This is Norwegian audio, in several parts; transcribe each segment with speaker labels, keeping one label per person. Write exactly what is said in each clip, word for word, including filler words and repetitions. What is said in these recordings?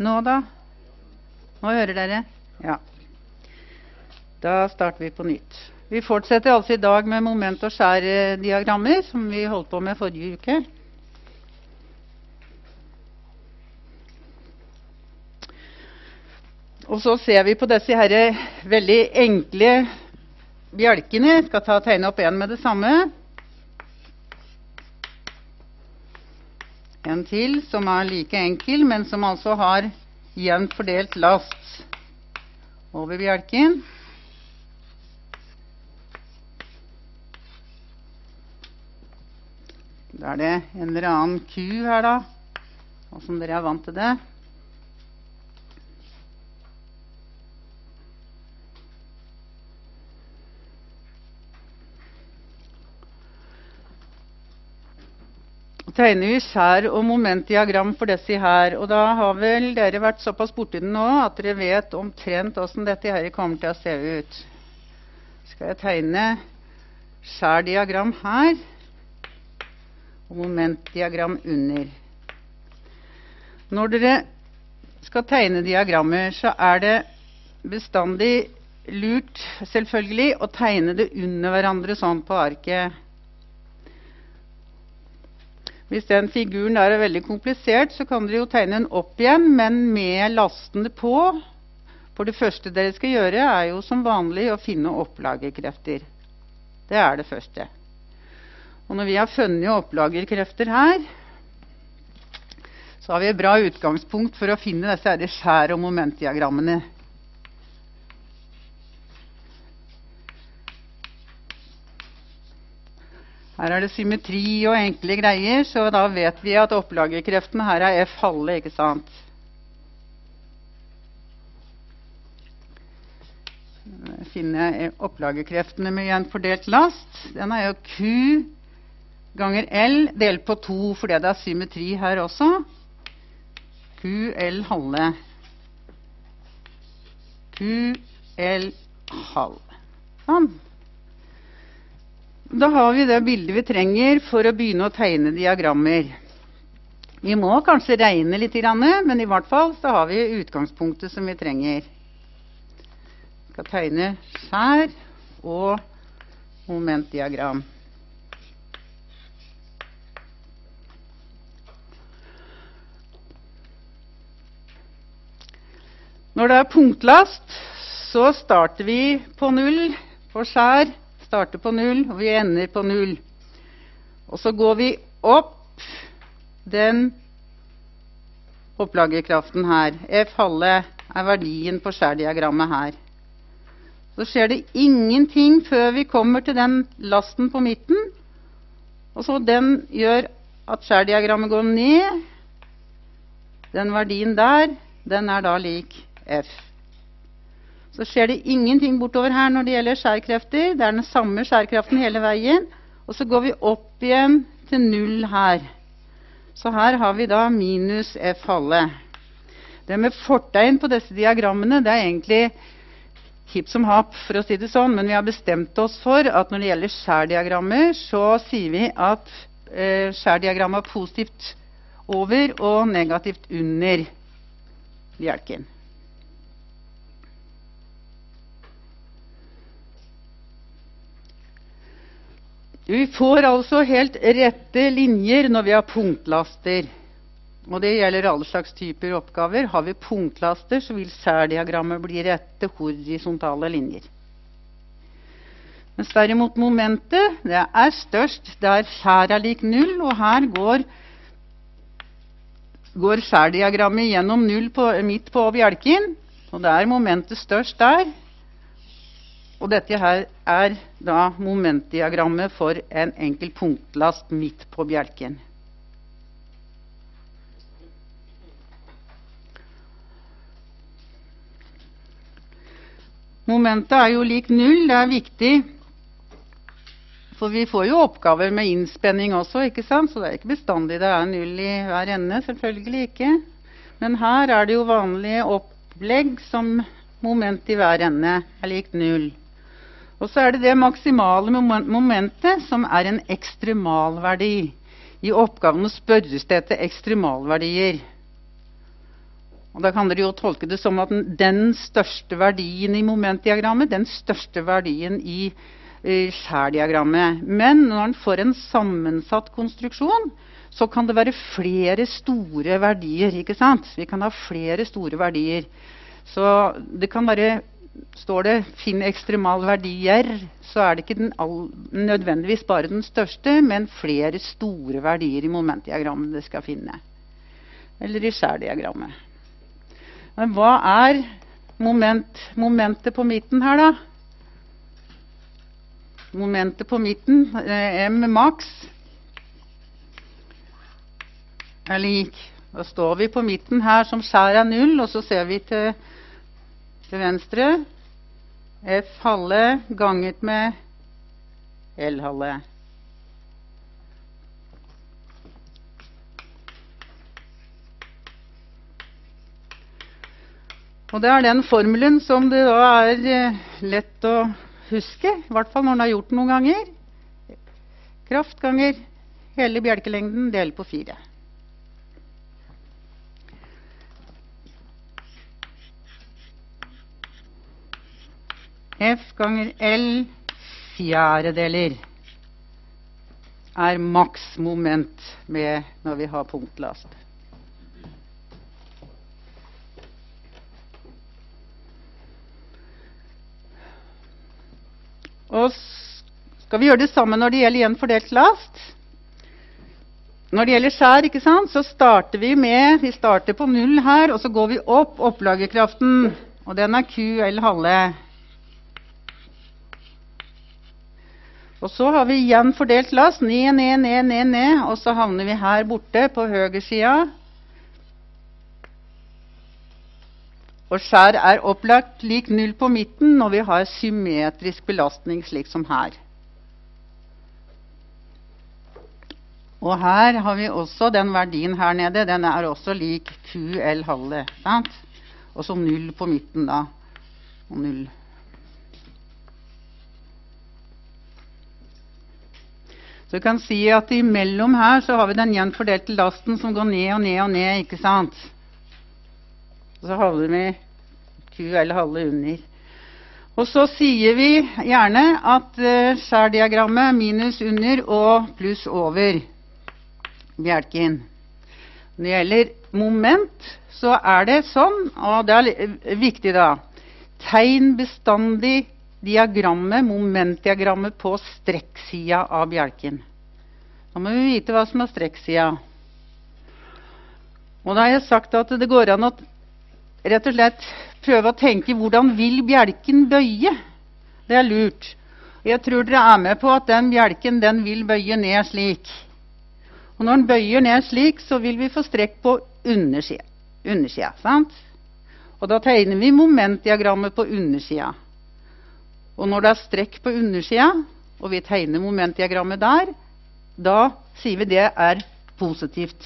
Speaker 1: Nå da? Nå hører dere? Ja. Da starter vi på nytt. Vi fortsetter altså i dag med moment- og skjærdiagrammer, som vi holdt på med forrige uke. Og så ser vi på disse her veldig enkle bjelkene. Jeg skal ta og tegne opp en med det samme. En til som er like enkel, men som altså har jevnt fordelt last over bjelken. Da er det en eller annen ku her da, og som dere er vant til det. Tegner vi skjær- og momentdiagram for disse her, og da har vel dere vært såpass borti den nå at dere vet omtrent hvordan dette her kommer til å se ut. Skal jeg tegne skjærdiagram her, og momentdiagram under. Når dere skal tegne diagrammer, så er det bestandig lurt, selvfølgelig, å tegne det under hverandre sånn på arket. Hvis den figuren der er veldig komplisert, så kan dere jo tegne den opp igjen, men med lastene på. For det første dere skal gjøre er jo som vanlig å finne opplagerkrefter. Det er det første. Og når vi har funnet opplagerkrefter her, så har vi et bra utgangspunkt for å finne disse her skjær- og momentdiagrammene. Her er det symmetri og enkle greier, så da vet vi at opplagerkreften her er F halve, ikke sant? Finne opplagerkreftene med jevnt fordelt last. Den er jo Q ganger L delt på to, fordi det er symmetri her også. Q L halve. Q L halve. Sånn. Da har vi det bildet vi trenger for å begynne å tegne diagrammer. Vi må kanskje regne litt, men i hvert fall så har vi utgangspunktet som vi trenger. Vi skal tegne skjær og momentdiagram. Når det er punktlast, så starter vi på null på skjær. Starter på null, og vi ender på null. Og så går vi opp den opplagerkraften her. F halve er verdien på skjærdiagrammet her. Så skjer det ingenting før vi kommer til den lasten på midten. Og så den gjør at skjærdiagrammet går ned. Den verdien der, den er da lik F. Så skjer det ingenting bortover her når det gjelder skjærkrefter. Det er den samme skjærkraften hele veien. Og så går vi opp igjen til null her. Så her har vi da minus F halve. Det med fortegn på disse diagrammene, det er egentlig hipp som happ, for å si det sånn. Men vi har bestemt oss for at når det gjelder skjærdiagrammer, så sier vi at eh, skjærdiagrammet er positivt over og negativt under bjelken. Vi får altså helt rette linjer når vi har punktlaster. Og det gjelder alle slags typer oppgaver. Har vi punktlaster, så vil skjærdiagrammet bli rette horisontale linjer. Mens derimot momentet, det er størst der skjær er lik null, og her går, går skjærdiagrammet gjennom null på, midt på bjelken, og det er momentet størst der. Og dette her er da momentdiagrammet for en enkel punktlast midt på bjelken. Momentet er jo lik null, det er viktig. For vi får jo oppgaver med innspenning også, ikke sant? Så det er ikke bestandig det er null i hver ende, selvfølgelig ikke. Men her er det jo vanlige opplegg som moment i hver ende er lik null. Og så er det det maksimale momentet som er en ekstremalverdi. I oppgaven spørres det etter ekstremalverdier. Og da kan dere jo tolke det som at den, den største verdien i momentdiagrammet, den største verdien i uh, skjærdiagrammet. Men når den får en sammensatt konstruksjon, så kan det være flere store verdier, ikke sant? Vi kan ha flere store verdier. Så det kan være, står det, finn ekstremal verdier, så er det ikke den all, nødvendigvis bare den største, men flere store verdier i momentdiagrammet det skal finne. Eller i skjærdiagrammet. Men hva er moment, momentet på midten her da? Momentet på midten, eh, M max, er lik. Da står vi på midten her som skjær er null, og så ser vi til, til venstre F halve ganget med L halve. Og det er den formelen som det da er eh, lett å huske, i hvert fall når den har gjort noen ganger. Kraft ganger hele bjelkelengden deler på fire. F ganger L fjerdedeler er maks moment med når vi har punktlast. Og skal vi gjøre det samme når det gjelder jevnfordelt last? Når det gjelder skjær, ikke sant, så starter vi med, vi starter på null her, og så går vi opp opplagerkraften, og den er Q L halve. Og så har vi jevnfordelt last, ned, ned, ned, ned, ned, og så havner vi her borte på høyre siden. Og skjær er opplagt lik null på midten når vi har symmetrisk belastning slik som her. Og her har vi også den verdien her nede, den er også lik Q L halve, sant? Og så null på midten da, og null. Så vi kan si at imellom her så har vi den gjenfordelte lasten som går ned og ned og ned, ikke sant? Så havner vi Q L halve under. Og så sier vi gjerne at uh, skjærdiagrammet minus under og pluss over bjelken. Når det gjelder moment, så er det sånn, og det er viktig da, tegn bestandig diagrammet, momentdiagrammet på strekksida av bjelken. Da må vi vite hva som er strekksida. Og da har jeg sagt at det går an å rett og slett prøve å tenke hvordan vil bjelken bøye. Det er lurt. Jeg tror dere er med på at den bjelken den vil bøye ned slik. Og når den bøyer ned slik, så vil vi få strekk på undersida. Undersida, sant? Og da tegner vi momentdiagrammet på undersida. Og når det er strekk på undersida, og vi tegner momentdiagrammet der, da sier vi det er positivt.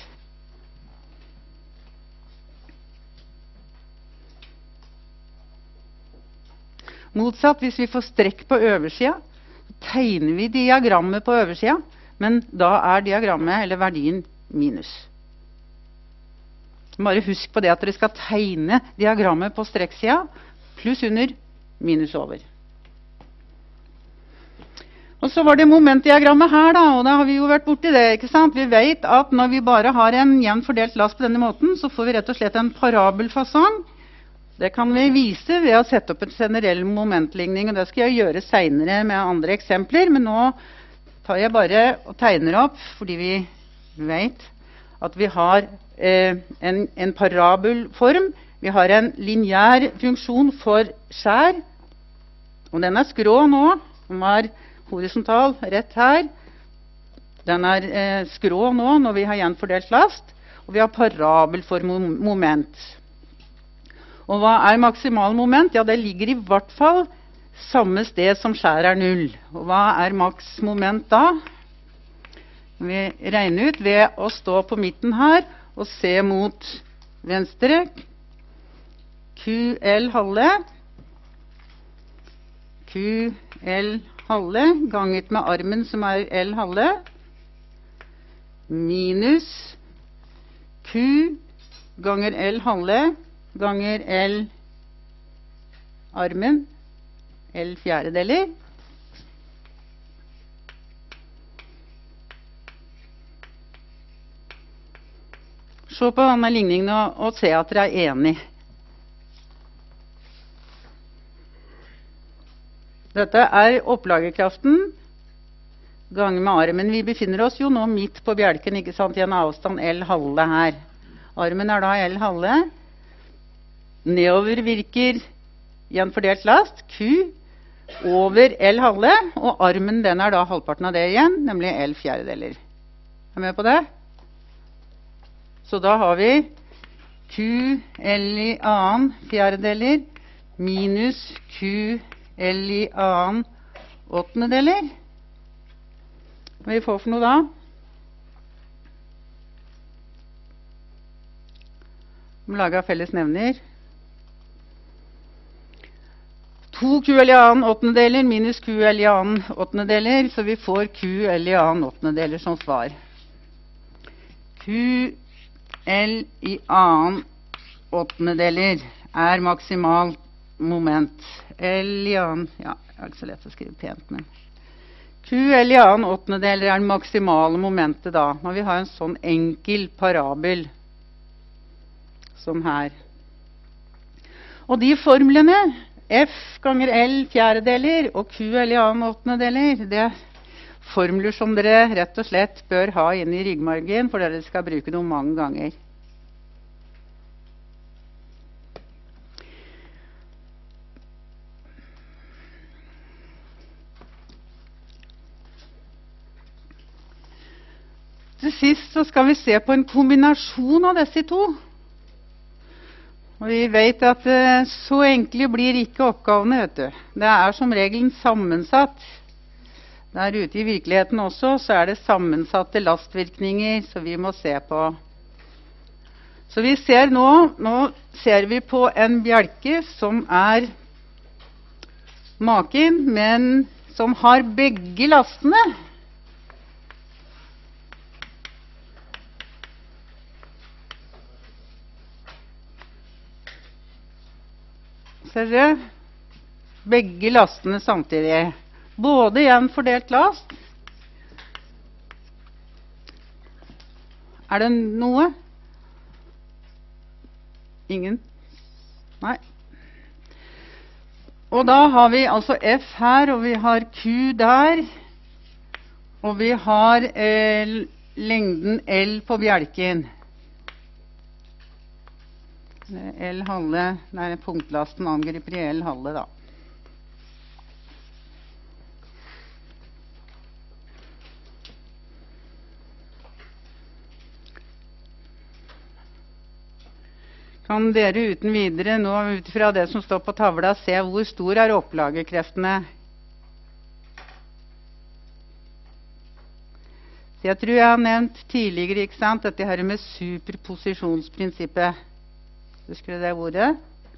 Speaker 1: Motsatt, hvis vi får strekk på øversida, så tegner vi diagrammet på øversida, men da er diagrammet, eller verdien, minus. Bare husk på det at dere skal tegne diagrammet på strekksida, pluss under, minus over. Og så var det momentdiagrammet her da, og da har vi jo vært borti det, ikke sant? Vi vet at når vi bare har en jevn fordelt last på denne måten, så får vi rett og slett en parabelfasong. Det kan vi vise ved å sette opp en generell momentligning, og det skal jeg gjøre senere med andre eksempler, men nå tar jeg bare og tegner opp, fordi vi vet at vi har eh, en, en parabelform. Vi har en lineær funksjon for skjær, og den er skrå nå. Den var horisontal rett her. Den er eh, skrå nå når vi har gjenfordelt last, og vi har parabel for mom moment. Og hva er maksimal moment? Ja, det ligger i hvert fall samme sted som skjær er null. Og hva er maks moment da? Vi regner ut ved å stå på midten her og se mot venstre. Q L halve. Q L halve ganget med armen som er L halve. Minus Q ganger L halve ganger L armen, L fjerdedeler. Se på denne ligningen og, og se at dere er enige. Dette er opplagerkraften ganger med armen. Vi befinner oss jo nå midt på bjelken, ikke sant, i en avstand L halve her. Armen er da L halve. Nedover virker gjenfordelt last, Q, over L halve, og armen den er da halvparten av det igjen, nemlig L fjerdedeler. Er du med på det? Så da har vi Q, L i annen fjerdedeler, minus Q, L i annen åttendedeler. Hva vi får for noe da? Vi må lage felles nevner. to Q L i annen åttendedeler minus Q L i annen åttendedeler, så vi får Q L i annen åttendedeler som svar. Q L i annen åttendedeler er maksimal moment. L i annen, ja, det er ikke så lett å skrive pent, men Q L i annen åttendedeler er den maksimale momentet da, når vi har en sånn enkel parabel som her. Og de formlene, F ganger L fjerdedeler og Q L i annen åttendedeler, det er formler som dere rett og slett bør ha inn i ryggmargen, for dere skal bruke dem mange ganger. Til sist så skal vi se på en kombinasjon av disse to. Og vi vet at uh, så enkle blir ikke oppgavene, vet du. Det er som regel sammensatt. Der ute i virkeligheten også, så er det sammensatte lastvirkninger, så vi må se på. Så vi ser nå, nå ser vi på en bjelke som er maken, men som har begge lastene. Ser dere? Begge lastene samtidig. Både igjen fordelt last. Er det noe? Ingen? Nei. Og da har vi altså F her, og vi har Q der. Og vi har eh, lengden L på bjelken. L halve, nei, punktlasten angriper i L halve da. Kan dere uten videre nå, ut fra det som står på tavla, se hvor stor er opplagerkreftene? Så jeg tror jeg har nevnt tidligere, ikke sant, dette her med superposisjonsprinsippet. Husker du det ordet?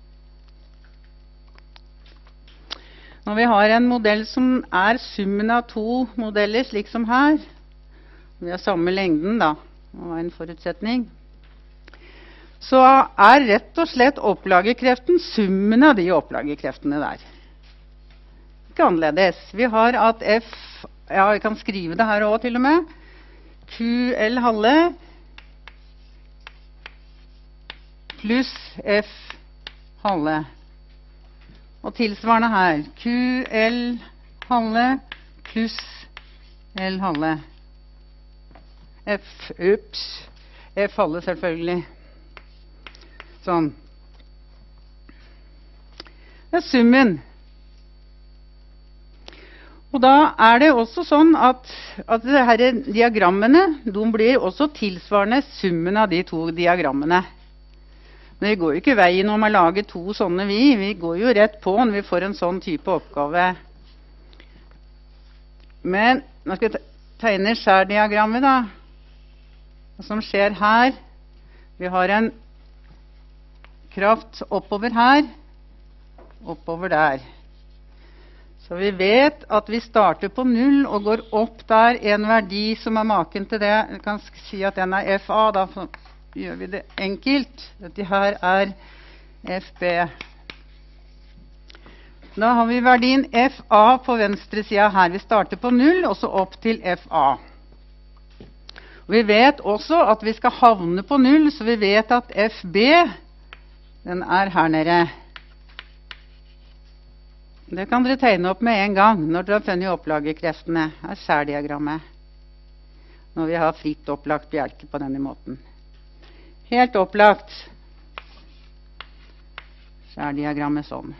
Speaker 1: Når vi har en modell som er summen av to modeller, slik som her, vi har samme lengden da, det var en forutsetning, så er rett og slett opplagerkreften summen av de opplagerkreftene der. Ikke annerledes. Vi har at F, ja, vi kan skrive det her også til og med, Q L halve pluss F halve. Og tilsvarende her, Q L halve pluss L halve. F, ups, F halve selvfølgelig. Sånn. Det er summen. Og da er det også sånn at, at disse diagrammene, de blir også tilsvarende summen av de to diagrammene. Men vi går jo ikke veien om å lage to sånne vi. Vi går jo rett på når vi får en sånn type oppgave. Men nå skal jeg tegne skjærdiagrammet da. Hva som skjer her. Vi har en kraft oppover her, oppover der. Så vi vet at vi starter på null og går opp der en verdi som er maken til det. Jeg kan si at den er F A, da gjør vi det enkelt. Dette her er F B. Da har vi verdien F A på venstre siden her. Vi starter på null, og så opp til F A. Og vi vet også at vi skal havne på null, så vi vet at F B, den er her nede. Det kan dere tegne opp med en gang når dere har funnet opplagerkreftene. Her er skjærdiagrammet. Når vi har fritt opplagt bjelke på denne måten. Helt opplagt. Skjærdiagrammet sånn.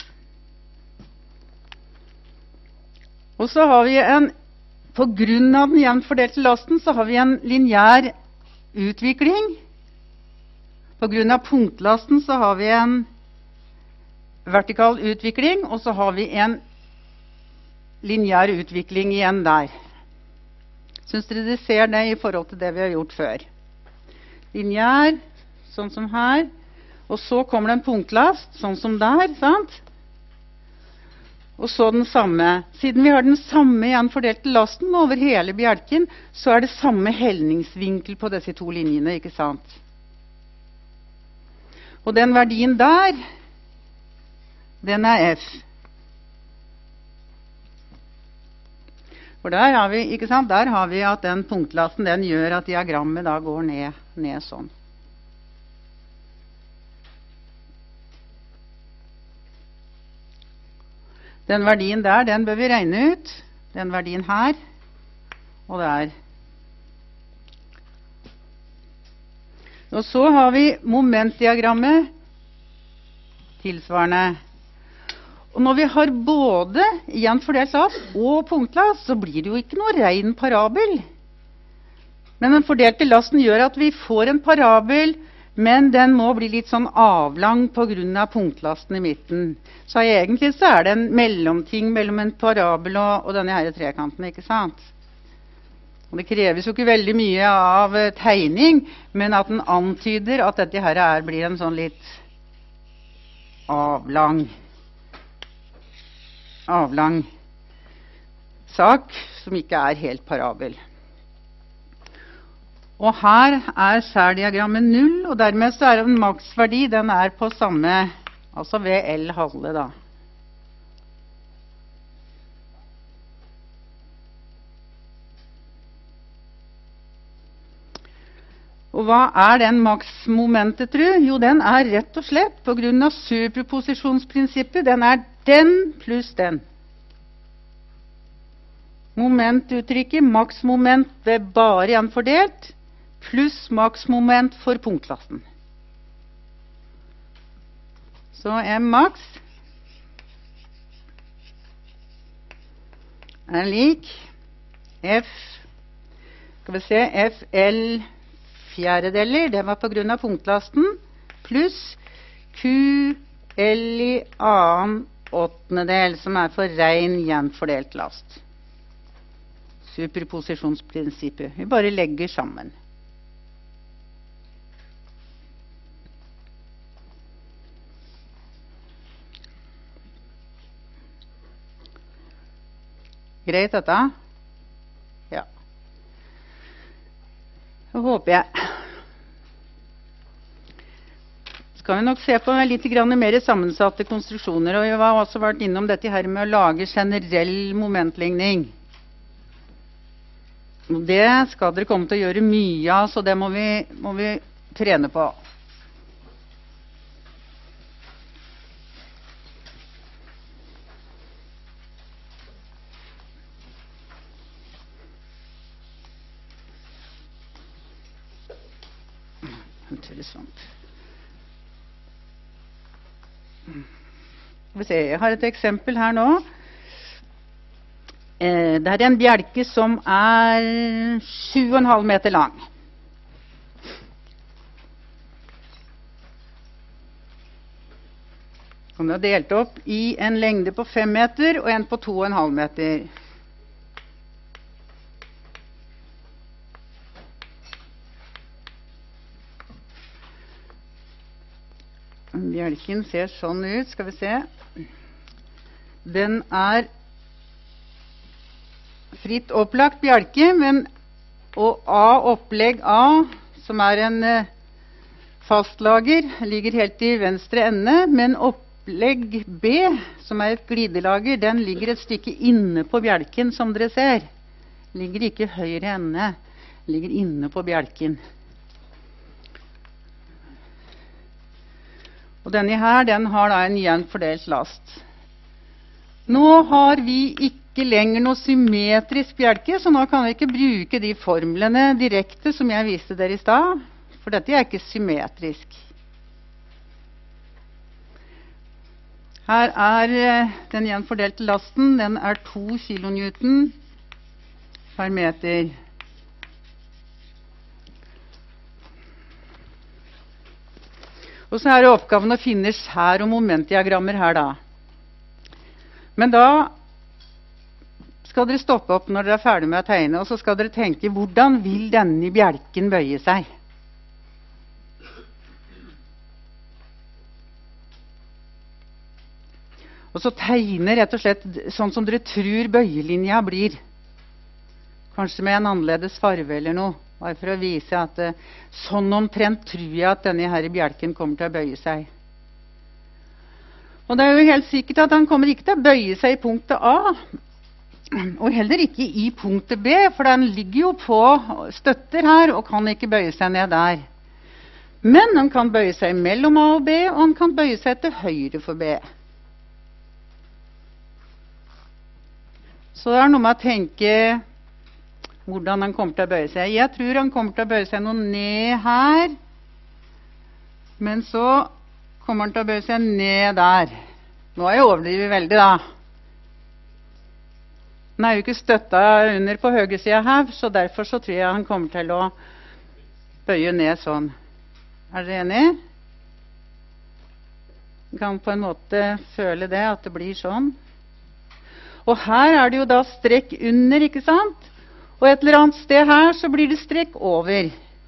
Speaker 1: Og så har vi en, på grunn av den jevnt fordelte lasten, så har vi en lineær utvikling. På grunn av punktlasten så har vi en vertikal utvikling, og så har vi en lineær utvikling igjen der. Synes dere dere ser det i forhold til det vi har gjort før? Lineær, sånn som her, og så kommer det en punktlast, sånn som der, sant? Og så den samme. Siden vi har den samme igjen fordelte lasten over hele bjelken, så er det samme helningsvinkel på disse to linjene, ikke sant? Og den verdien der, den er F. For der har vi, ikke sant? Der har vi at den punktlasten, den gjør at diagrammet da går ned, ned sånn. Den verdien der, den bør vi regne ut. Den verdien her, og der. Og så har vi momentdiagrammet tilsvarende. Og når vi har både jevnt fordelt last og punktlast, så blir det jo ikke noe ren parabel. Men den fordelte lasten gjør at vi får en parabel, men den må bli litt sånn avlang på grunn av punktlasten i midten. Så egentlig så er det en mellomting mellom en parabel og, og denne her trekanten, ikke sant? Og det kreves jo ikke veldig mye av tegning, men at den antyder at dette her er, blir en sånn litt avlang avlang sak som ikke er helt parabel. Og her er skjærdiagrammet null, og dermed så er en maksverdi, den er på samme, altså ved L halve da. Og hva er den maksmomentet, tru? Jo, den er rett og slett, på grunn av superposisjonsprinsippet, den er den pluss den. Momentuttrykket, maksmoment ved bare igjen fordelt, pluss maksmoment for punktlasten. Så M maks er lik F, skal vi se, F L fjerdedeler, det var på grunn av punktlasten, pluss Q L i annen åttendedel, som er for ren jevnt fordelt last. Superposisjonsprinsippet. Vi bare legger sammen. Greit dette? Ja. Det håper jeg. Skal vi nok se på litt mer sammensatte konstruksjoner, og vi har også vært innom dette her med å lage generell momentligning. Det skal dere komme til å gjøre mye av, så det må vi, må vi trene på. Interessant. Skal vi se, jeg har et eksempel her nå. Eh, det er en bjelke som er sju komma fem meter lang. Den er delt opp i en lengde på fem meter og en på to komma fem meter. Bjelken ser sånn ut, skal vi se. Den er fritt opplagt bjelke, men og A, opplegg A, som er en eh, Fastlager ligger helt i venstre ende, men opplegg B, som er et glidelager, den ligger et stykke inne på bjelken, som dere ser. Ligger ikke i høyre ende, ligger inne på bjelken. Og denne her, den har da en jevnt fordelt last. Nå har vi ikke lenger noe symmetrisk bjelke, så nå kan vi ikke bruke de formlene direkte som jeg viste dere i stad. For dette er ikke symmetrisk. Her er den jevnt fordelte lasten, den er to kilonewton per meter. Og så er det oppgaven å finne skjær- og momentdiagrammer her da. Men da skal dere stoppe opp når dere er ferdig med å tegne, og så skal dere tenke, hvordan vil denne bjelken bøye seg? Og så tegne rett og slett sånn som dere tror bøyelinja blir. Kanskje med en annerledes farve eller noe. Bare for å vise at uh, sånn omtrent tror jeg at denne her bjelken kommer til å bøye seg. Og det er jo helt sikkert at han kommer ikke til å bøye seg i punktet A. Og heller ikke i punktet B, for den ligger jo på støtter her og kan ikke bøye seg ned der. Men han kan bøye seg mellom A og B, og han kan bøye seg til høyre for B. Så det er noe med å tenke hvordan han kommer til å bøye seg. Jeg tror han kommer til å bøye seg noe ned her. Men så kommer han til å bøye seg ned der. Nå er jeg overdrivet veldig da. Den er jo ikke støttet under på høyre siden her, så derfor så tror jeg han kommer til å bøye ned sånn. Er dere enige? Du kan på en måte føle det, at det blir sånn. Og her er det jo da strekk under, ikke sant? Og et eller annet sted her så blir det strekk over.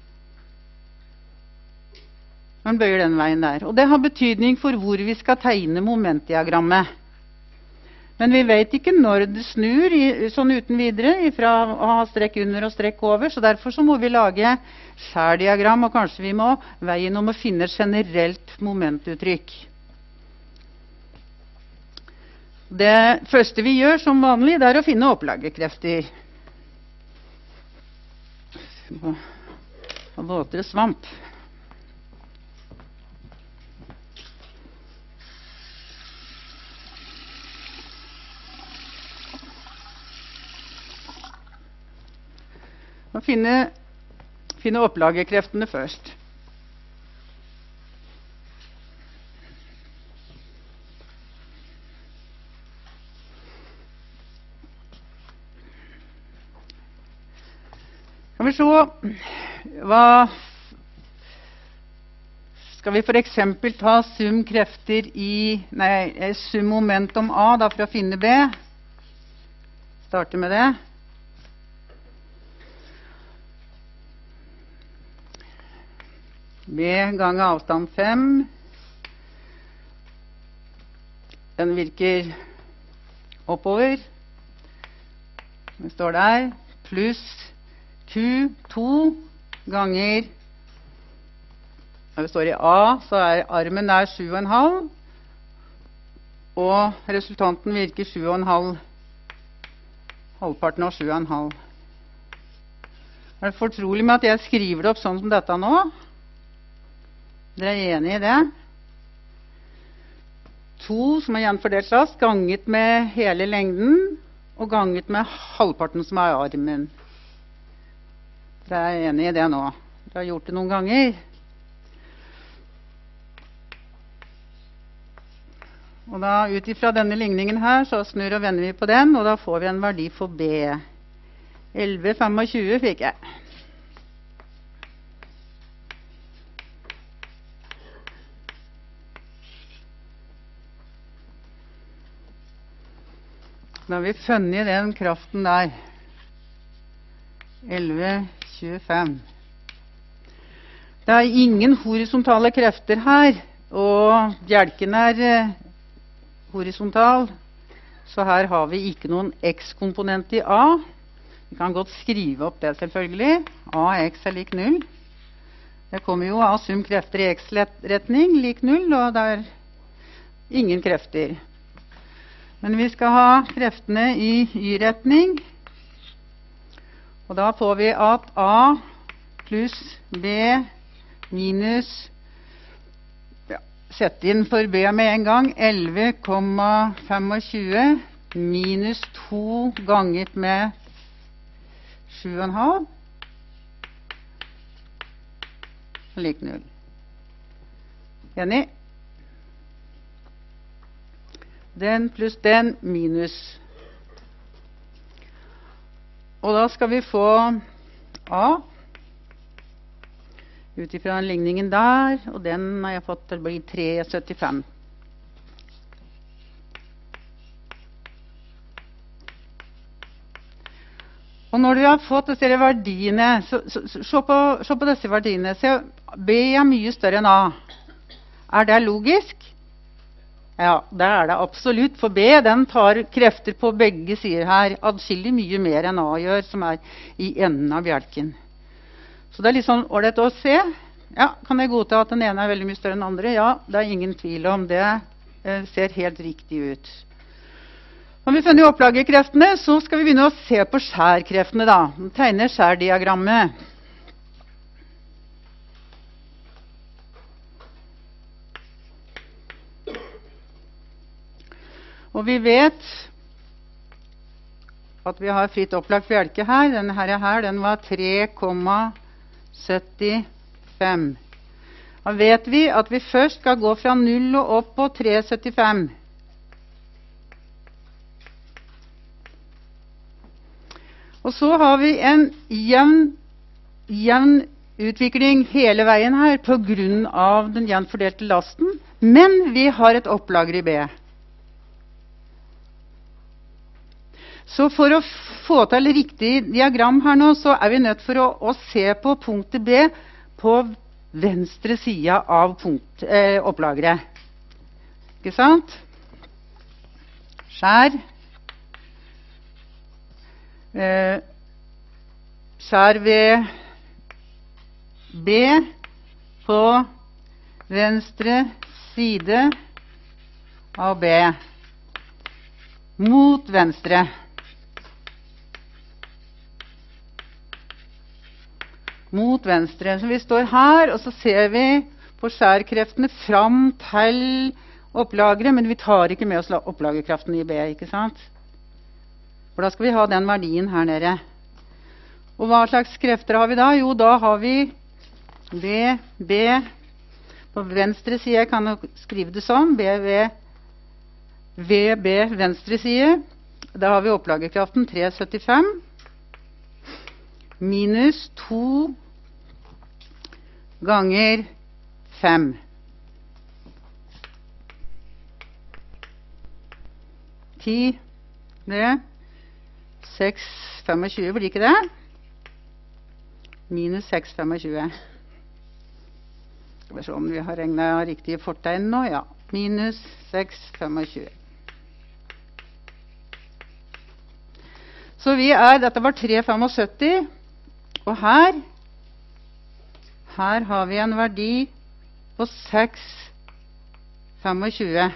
Speaker 1: Man bøyer den veien der. Og det har betydning for hvor vi skal tegne momentdiagrammet. Men vi vet ikke når det snur i, sånn uten videre, fra å ha strekk under og strekk over. Så derfor så må vi lage skjærdiagram, og kanskje vi må veien om å finne generelt momentuttrykk. Det første vi gjør som vanlig, det er å finne opplagerkrefter. Og våtere svamp. Og finne, finne opplagerkreftene først. Kan vi se hva skal vi for eksempel ta sum krefter i nei, sum momentum A da, for å finne B. Starte med det. B ganger avstand fem. Den virker oppover. Den står der. Pluss Q to ganger, når det står i A, så er armen der sju komma fem, og resultanten virker sju komma fem, halvparten av sju komma fem. Er det fortrolig med at jeg skriver det opp sånn som dette nå? Dere er enige i det? to, som er gjenfordelt last, ganget med hele lengden, og ganget med halvparten som er armen. Dere er enige i det nå. Dere har gjort det noen ganger. Og da, ut ifra denne ligningen her, så snur og vender vi på den, og da får vi en verdi for B. elleve komma tjuefem fikk jeg. Da har vi funnet den kraften der. elleve komma tjuefem. Det er ingen horisontale krefter her, og bjelken er eh, horisontal, så her har vi ikke noen x-komponent i A. Vi kan godt skrive opp det selvfølgelig. A x er lik null. Det kommer jo av sum krefter i x-retning, lik null, og det er ingen krefter. Men vi skal ha kreftene i y-retning, og da får vi at A pluss B minus, ja, sett inn for B med en gang, elleve komma tjuefem minus to ganget med sju komma fem, lik null. Enig? Den pluss den minus. Og da skal vi få A ut ifra den ligningen der, og den har jeg fått til å bli tre komma syttifem. Og når du har fått disse verdiene, så, så, så se, på, se på disse verdiene. Se, B er mye større enn A. Er det logisk? Ja, det er det absolutt. For B, den tar krefter på begge sider her. Adskillig mye mer enn A gjør, som er i enden av bjelken. Så det er litt sånn ordentlig å se. Ja, kan jeg godta at den ene er veldig mye større enn den andre? Ja, det er ingen tvil om det. Eh, ser helt riktig ut. Når vi funnet opplagerkreftene, så skal vi begynne å se på skjærkreftene da. Vi tegner skjærdiagrammet. Og vi vet at vi har fritt opplagt bjelke her. Denne her, her den var tre komma syttifem. Da vet vi at vi først skal gå fra null og opp på tre komma syttifem. Og så har vi en jevn, jevn utvikling hele veien her på grunn av den jevnt fordelte lasten. Men vi har et opplager i B. Så for å få til riktig diagram her nå, så er vi nødt for å, å se på punktet B på venstre side av punkt, eh, opplageret. Ikke sant? Skjær. Eh, skjær ved B på venstre side av B. Mot venstre. Mot venstre. Så vi står her, og så ser vi på skjærkreftene fram til opplageret, men vi tar ikke med oss opplagerkraften i B, ikke sant? For da skal vi ha den verdien her nede. Og hva slags krefter har vi da? Jo, da har vi B, B. På venstre side kan jeg skrive det sånn. B, V, V, B, venstre side. Da har vi opplagerkraften tre komma syttifem. Minus to ganger fem. ti, det. seks komma tjuefem, blir ikke det? Minus seks komma tjuefem. Skal vi se om vi har regnet riktige fortegn nå. Ja, minus seks komma tjuefem. Så vi er, dette var tre komma syttifem, og her, her har vi en verdi på seks komma tjuefem.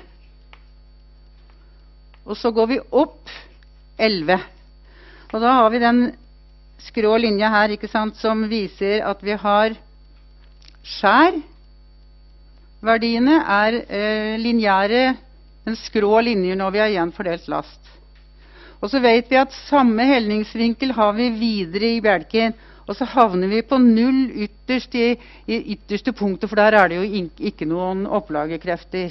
Speaker 1: Og så går vi opp elleve. Og da har vi den skrå linja her, ikke sant, som viser at vi har skjær. Verdiene er eh, lineære, en skrå linjer når vi har igjen fordelt last. Og så vet vi at samme helningsvinkel har vi videre i bjelken, og så havner vi på null ytterst i, i ytterste punktet, for der er det jo ikke noen opplagerkrefter.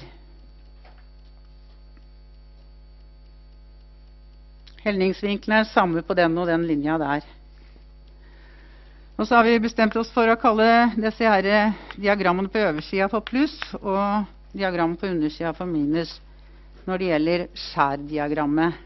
Speaker 1: Helningsvinkelen er samme på den og den linja der. Og så har vi bestemt oss for å kalle disse her diagrammene på øversida for pluss, og diagrammet på undersida for minus, når det gjelder skjærdiagrammet.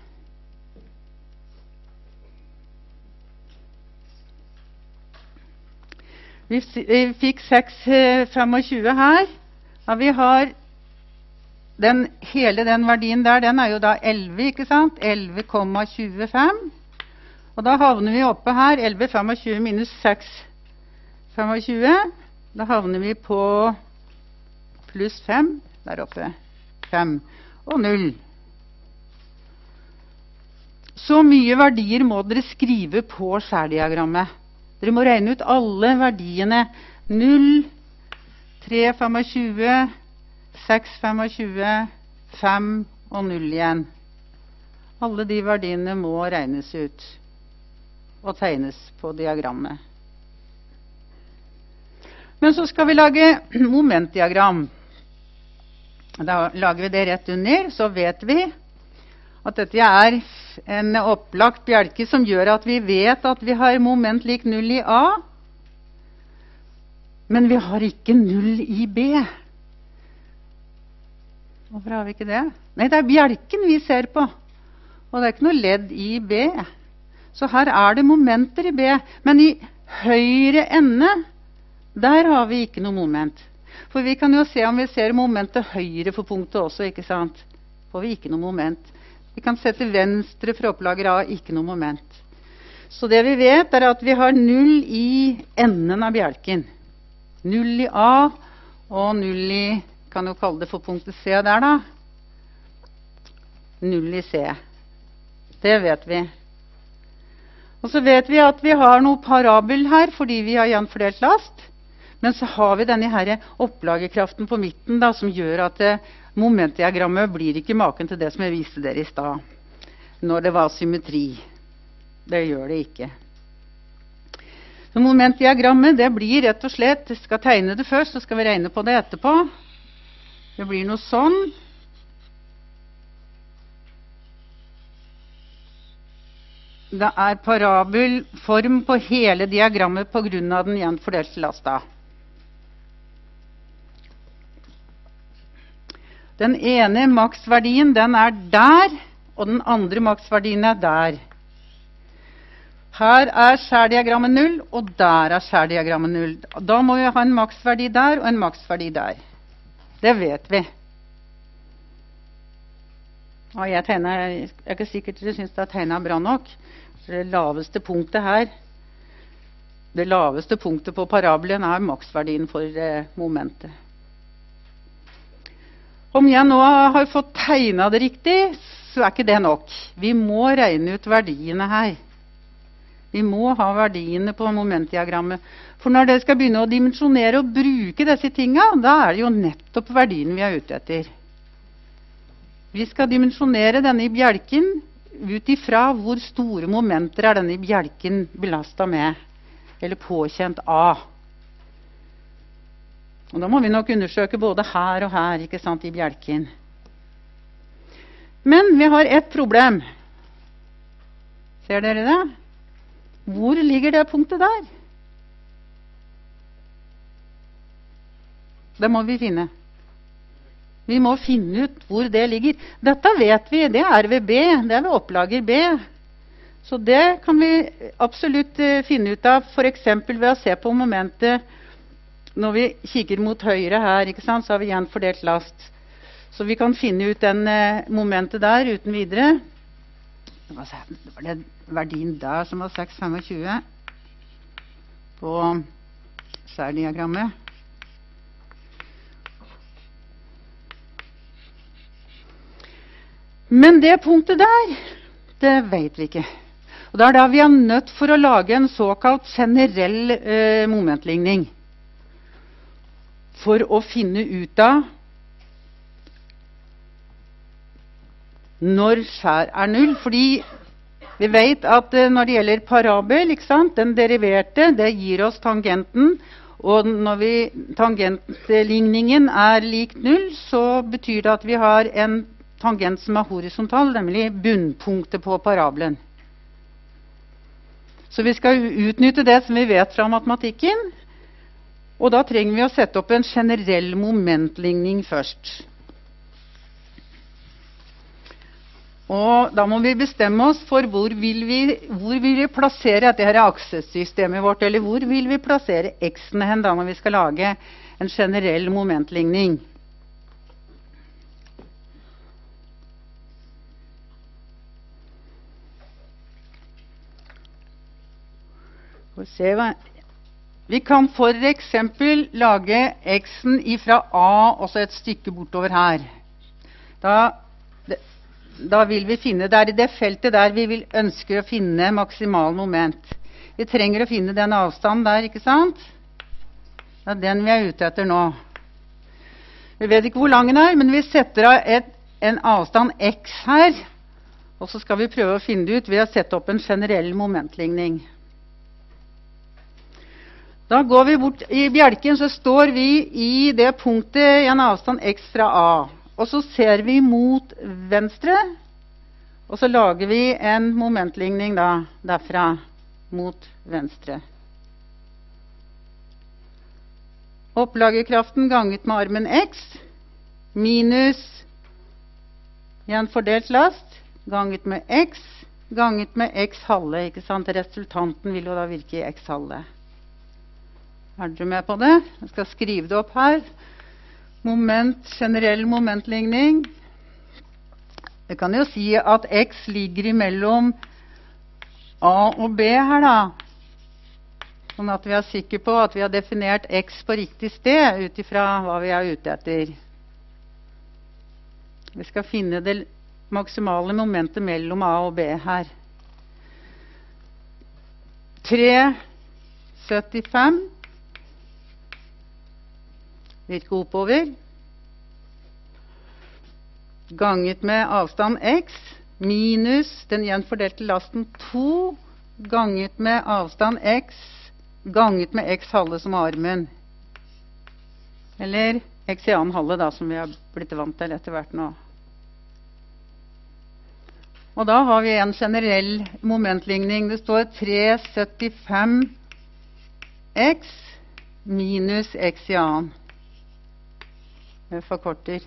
Speaker 1: Vi fikk seks komma tjuefem her. Ja, vi har den, hele den verdien der, den er jo da elleve, ikke sant? elleve komma tjuefem. Og da havner vi oppe her, elleve komma tjue minus seks komma tjue. Da havner vi på pluss fem, der oppe, fem, og null. Så mye verdier må dere skrive på skjærdiagrammet. Dere må regne ut alle verdiene. null, tre komma tjuefem, seks komma tjuefem, fem og null igjen. Alle de verdiene må regnes ut og tegnes på diagrammet. Men så skal vi lage momentdiagram. Da lager vi det rett under, så vet vi at dette er en opplagt bjelke som gjør at vi vet at vi har moment lik null i A, men vi har ikke null i B. Hvorfor har vi ikke det? Nei, det er bjelken vi ser på, og det er ikke noe ledd i B. Så her er det momenter i B, men i høyre ende, der har vi ikke noe moment. For vi kan jo se om vi ser momentet høyre for punktet også, ikke sant? Får vi ikke noe moment. Vi kan sette venstre for opplager A, ikke noe moment. Så det vi vet er at vi har null i enden av bjelken. Null i A, og null i, kan jo kalle det for punktet C der da. Null i C. Det vet vi. Og så vet vi at vi har noe parabel her, fordi vi har gjenfordelt last. Men så har vi denne her opplagerkraften på midten da, som gjør at eh, momentdiagrammet blir ikke maken til det som jeg viste dere i stad, når det var symmetri. Det gjør det ikke. Så momentdiagrammet, det blir rett og slett, jeg skal tegne det først, så skal vi regne på det etterpå. Det blir noe sånn. Det er parabelform på hele diagrammet på grunn av den gjenfordelte lasta. Den ene maksverdien, den er der, og den andre maksverdien er der. Her er skjærdiagrammet null, og der er skjærdiagrammet null. Da må vi ha en maksverdi der og en maksverdi der. Det vet vi. Og jeg, tegner, jeg er ikke sikkert dere synes det er tegnet bra nok. Det laveste punktet her, det laveste punktet på parabelen er maksverdien for eh, momentet. Om jeg nå har fått tegnet det riktig, så er ikke det nok. Vi må regne ut verdiene her. Vi må ha verdiene på momentdiagrammet. For når dere skal begynne å dimensjonere og bruke disse tingene, da er det jo nettopp verdien vi er ute etter. Vi skal dimensjonere denne i bjelken ut ifra hvor store momenter er denne i bjelken belastet med, eller påkjent av. Og da må vi nok undersøke både her og her, ikke sant, i bjelken. Men vi har et problem. Ser dere det? Hvor ligger det punktet der? Det må vi finne. Vi må finne ut hvor det ligger. Dette vet vi, det er ved B, det er ved opplager B. Så det kan vi absolutt finne ut av, for eksempel ved å se på momentet. Når vi kikker mot høyre her, ikke sant, så har vi gjenfordelt last. Så vi kan finne ut den momentet der uten videre. Det var det verdien der som var seks komma tjuefem på skjærdiagrammet. Men det punktet der, det vet vi ikke. Og det er da vi er nødt for å lage en såkalt generell eh, momentligning. For å finne ut av når skjær er null. Fordi vi vet at når det gjelder parabel, ikke sant, den deriverte, det gir oss tangenten. Og når vi, tangentligningen er lik null, så betyr det at vi har en tangent som er horisontal, nemlig bunnpunktet på parabelen. Så vi skal utnytte det som vi vet fra matematikken. Og da trenger vi å sette opp en generell momentligning først. Og da må vi bestemme oss for hvor vil vi, hvor vil vi plassere dette her aksesystemet vårt, eller hvor vil vi plassere x-ene hen da når vi skal lage en generell momentligning. Skal vi se hva... Vi kan for eksempel lage x-en ifra A, og så et stykke bortover her. Da, da vil vi finne, det er i det feltet der vi vil ønske å finne maksimal moment. Vi trenger å finne den avstanden der, ikke sant? Det er den vi er ute etter nå. Vi vet ikke hvor lang den er, men vi setter av et, en avstand x her, og så skal vi prøve å finne det ut ved å sette opp en generell momentligning. Da går vi bort i bjelken, så står vi i det punktet i en avstand x fra A. Og så ser vi mot venstre, og så lager vi en momentligning da, derfra mot venstre. Opplagerkraften ganget med armen x, minus igjen fordelt last, ganget med x, ganget med x halve, ikke sant? Resultanten vil jo da virke i x halve. Er dere med på det? Jeg skal skrive det opp her. Moment, generell momentligning. Jeg kan jo si at x ligger imellom A og B her da. Sånn at vi er sikre på at vi har definert x på riktig sted ut ifra hva vi er ute etter. Vi skal finne det maksimale momentet mellom A og B her. tre komma syttifem virke oppover. Ganget med avstand x minus den gjenfordelte lasten to ganget med avstand x ganget med x halve som armen. Eller x i annen halve da, som vi har blitt vant til etter hvert nå. Og da har vi en generell momentligning. Det står tre komma syttifem x minus x i annen. Det forkorter.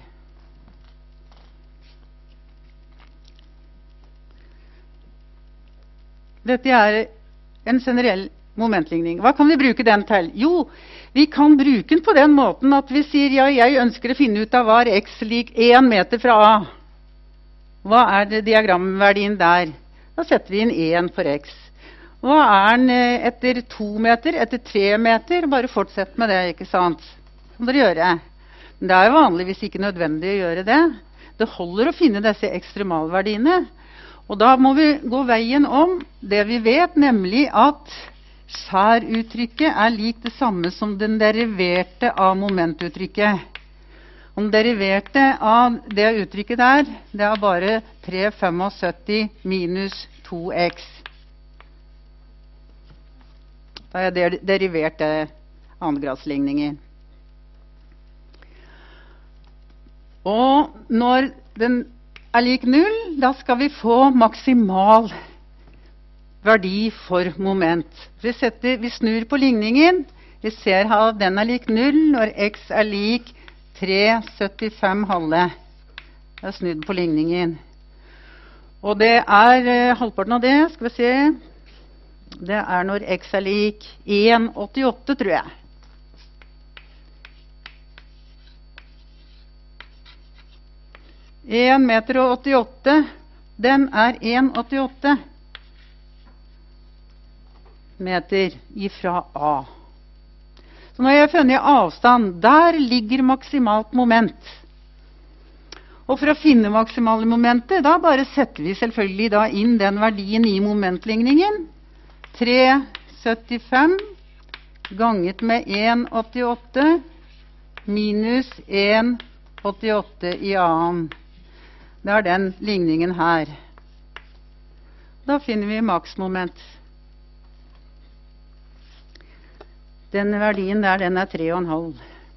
Speaker 1: Dette er en generell momentligning. Hva kan vi bruke den til? Jo, vi kan bruke den på den måten at vi sier, ja, jeg ønsker å finne ut av hva er x lik én meter fra A. Hva er det diagramverdien der? Da setter vi inn én for x. Hva er den etter to meter, etter tre meter? Bare fortsett med det, ikke sant? Det må dere gjøre. Men det er jo vanligvis ikke nødvendig å gjøre det. Det holder å finne disse ekstremalverdiene. Og da må vi gå veien om det vi vet, nemlig at skjæruttrykket er lik det samme som den deriverte av momentuttrykket. Den deriverte av det uttrykket der, det er bare tre komma syttifem minus to x. Da er det deriverte andregradsligninger. Og når den er lik null, da skal vi få maksimal verdi for moment. Vi, setter, vi snur på ligningen. Vi ser at den er lik null når x er lik tre komma syttifem halve. Jeg har snudd på ligningen. Og det er eh, halvparten av det, skal vi se. Det er når x er lik én komma åttiåtte, tror jeg. én meter og åttiåtte, den er én komma åttiåtte meter ifra A. Så når jeg har funnet avstand, der ligger maksimalt moment. Og for å finne maksimale momentet, da bare setter vi selvfølgelig da inn den verdien i momentligningen. tre komma syttifem ganget med én komma åttiåtte minus én komma åttiåtte i annen. Det er den ligningen her. Da finner vi maksmoment. Denne verdien der, den er tre komma fem.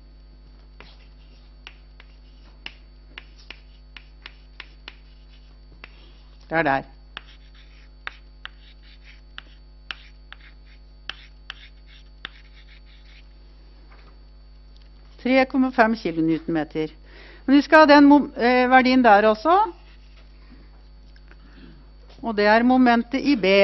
Speaker 1: Det er der. tre komma fem kilonewtonmeter. Men vi skal ha den eh, verdien der også. Og det er momentet i B.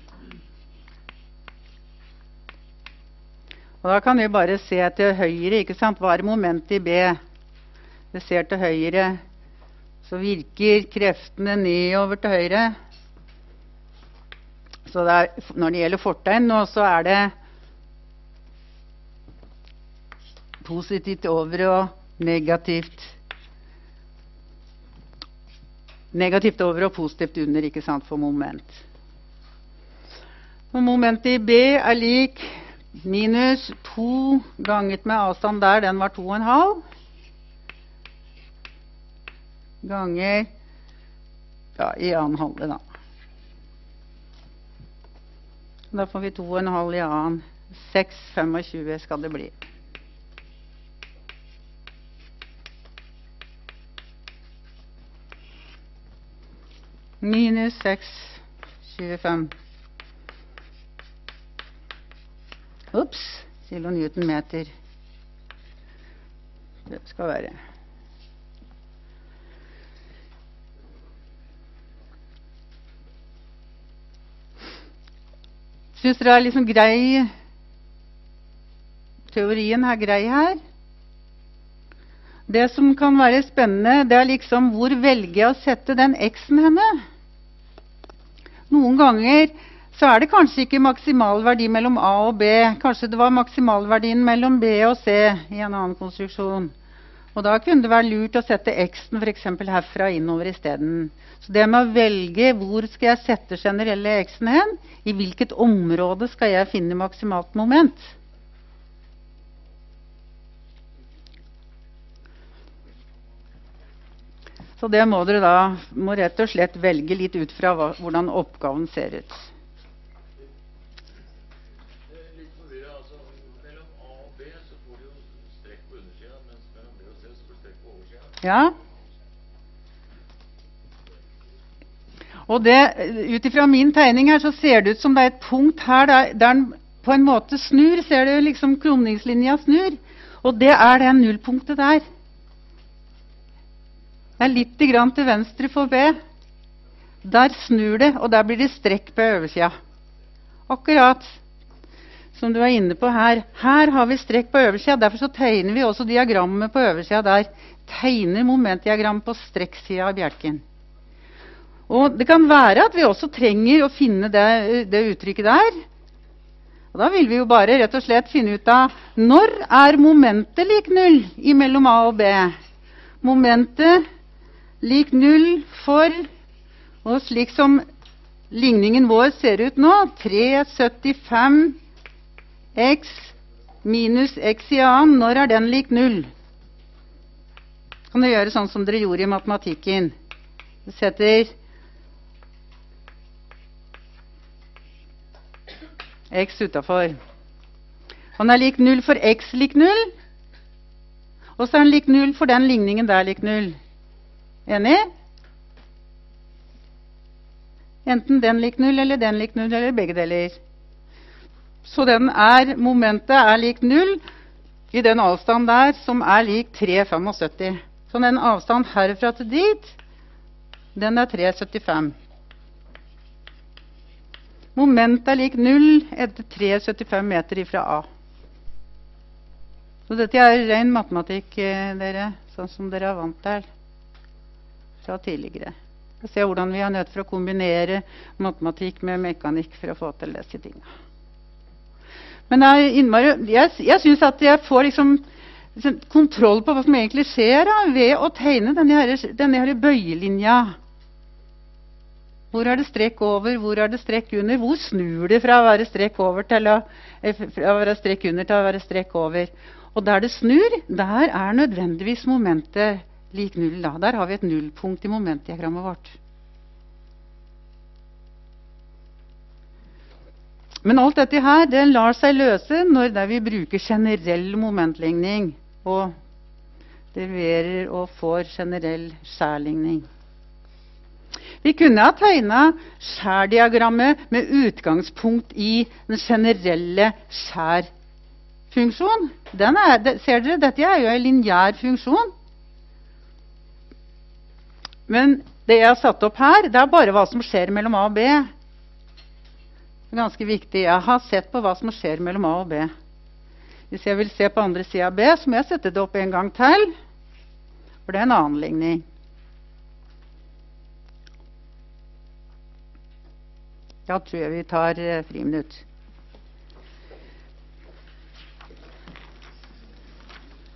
Speaker 1: Og da kan vi bare se til høyre, ikke sant? Hva er momentet i B? Vi ser til høyre, så virker kreftene nedover til høyre. Så det er, når det gjelder fortegn nå, så er det positivt over og negativt. Negativt over og positivt under, ikke sant, for moment. Og momentet i B er lik minus to ganget med avstand der, den var to og en halv. Ganger, ja, i annen halve da. Da får vi to og en halv i annen. seks komma tjuefem skal det bli. Minus seks komma tjuefem. Ups, kilonewtonmeter. Det skal være. Synes dere er liksom grei, teorien er grei her? Det som kan være spennende, det er liksom hvor velger jeg å sette den x-en henne? Noen ganger så er det kanskje ikke maksimalverdi mellom A og B. Kanskje det var maksimalverdien mellom B og C i en annen konstruksjon. Og da kunne det være lurt å sette x-en for eksempel herfra innover i stedet. Så det med å velge hvor skal jeg sette generelle x-en hen, i hvilket område skal jeg finne maksimalt moment. Så det må dere da må rett og slett velge litt ut fra hva, hvordan oppgaven ser ut. Ja. Og det, ut ifra min tegning her, så ser det ut som det er et punkt her der, der den på en måte snur. Ser du liksom kroningslinja snur? Og det er det nullpunktet der. Det er litt grann til venstre for B. Der snur det, og der blir det strekk på øversida. Akkurat som du er inne på her. Her har vi strekk på øversida, derfor så tegner vi også diagrammet på øversida der. Tegner momentdiagram på strekksida av bjelken. Og det kan være at vi også trenger å finne det, det uttrykket der. Og da vil vi jo bare rett og slett finne ut av når er momentet lik null imellom A og B. Momentet lik null for, og slik som ligningen vår ser ut nå, tre komma syttifem x minus x i annen, når er den lik null? Kan dere gjøre sånn som dere gjorde i matematikken. Du setter x utenfor. Og den er lik null for x lik null. Og så er den lik null for den ligningen der lik null. Enig? Enten den lik null, eller den lik null, eller begge deler. Så den er, momentet er lik null i den avstand der som er lik tre komma syttifem. Så den avstand herfra til dit, den er tre komma syttifem. Momentet er lik null etter tre komma syttifem meter ifra A. Så dette er ren matematikk, dere, sånn som dere er vant til fra tidligere. Jeg ser hvordan vi er nødt for å kombinere matematikk med mekanikk for å få til disse tingene. Men jeg, innmari, jeg, jeg synes at jeg får liksom kontroll på hva som egentlig skjer da, ved å tegne denne, her, denne her bøyelinja. Hvor er det strekk over, hvor er det strekk under? Hvor snur det fra å være strekk over til å, fra å være strekk under til å være strekk over? Og der det snur, der er nødvendigvis momentet lik null. Da. Der har vi et nullpunkt i momentdiagrammet vårt. Men alt dette her, det lar seg løse når vi bruker generell momentligning og deriverer og får generell skjærligning. Vi kunne ha tegnet skjærdiagrammet med utgangspunkt i den generelle skjærfunksjonen. Den er, det, ser dere, dette er jo en lineær funksjon. Men det jeg har satt opp her, det er bare hva som skjer mellom A og B. Det er ganske viktig. Jeg har sett på hva som skjer mellom A og B. Hvis jeg vil se på andre siden av B, så må jeg sette det opp en gang til. For det er en annen ligning. Da tror jeg vi tar eh, friminutt.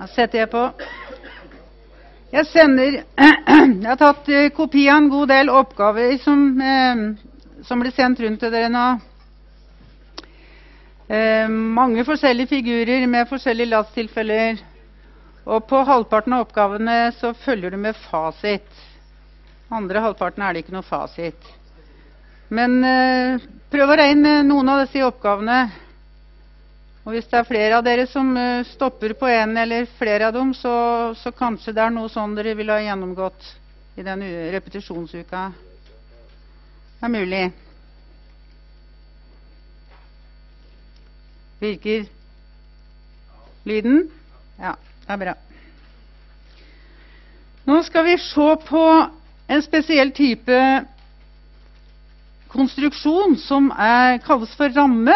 Speaker 1: Da setter jeg på. Jeg sender, jeg har tatt eh, kopi av en god del oppgaver som, eh, som blir sendt rundt til dere nå. Eh, mange forskjellige figurer med forskjellige lasttilfeller. Og på halvparten av oppgavene så følger du med fasit. Andre halvparten er det ikke noe fasit. Men eh, prøv å regne noen av disse oppgavene. Og hvis det er flere av dere som uh, stopper på en eller flere av dem, så, så kanskje det er noe sånn dere vil ha gjennomgått i den repetisjonsuka. Det er mulig. Virker lyden? Ja, det er bra. Nå skal vi se på en spesiell type konstruksjon som er, kalles for ramme.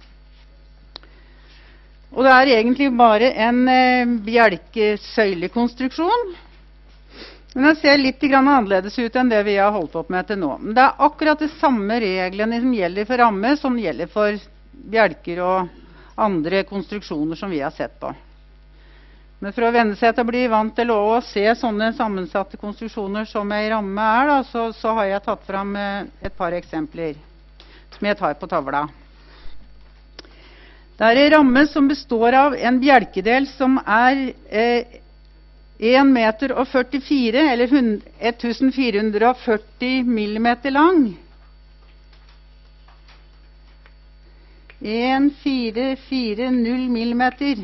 Speaker 1: Og det er egentlig bare en eh, bjelkesøylekonstruksjon. Men den ser litt grann annerledes ut enn det vi har holdt opp med til nå. Men det er akkurat de samme reglene som gjelder for ramme, som gjelder for bjelker og andre konstruksjoner som vi har sett på. Men for å venne seg til å bli vant til å se sånne sammensatte konstruksjoner som en ramme er, da, så, så har jeg tatt fram eh, et par eksempler som jeg tar på tavla. Det er en ramme som består av en bjelkedel som er eh, en meter og førtifire, eller fjorten førti millimeter lang. en fire fire null millimeter.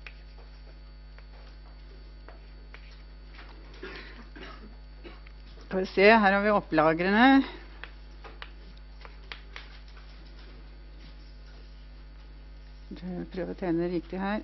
Speaker 1: Skal vi se, her har vi opplagrene. Prøve å tegne riktig her.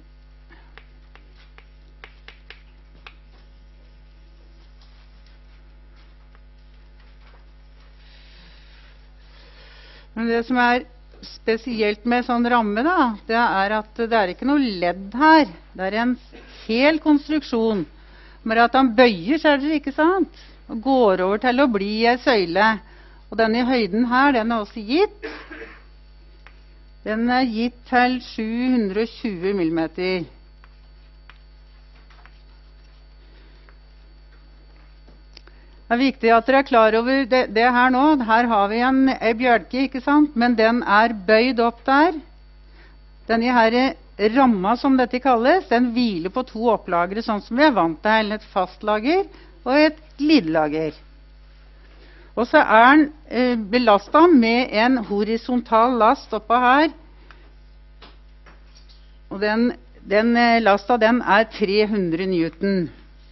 Speaker 1: Men det som er spesielt med sånn ramme, da, det er at det er ikke noe ledd her. Det er en hel konstruksjon. Bare at han bøyer seg, ikke sant? Og går over til å bli en søyle. Og denne høyden her, den er også gitt. Den er gitt til sju hundre og tjue millimeter. Det er viktig at dere er klar over det, det her nå. Her har vi en, en bjelke, ikke sant? Men den er bøyd opp der. Denne her ramma, som dette kalles, den hviler på to opplagere, sånn som vi er vant til. Et fastlager og et glidelagger. Og så er den eh, belastet med en horisontal last oppå her. Og den, den eh, lasta den er tre hundre newton.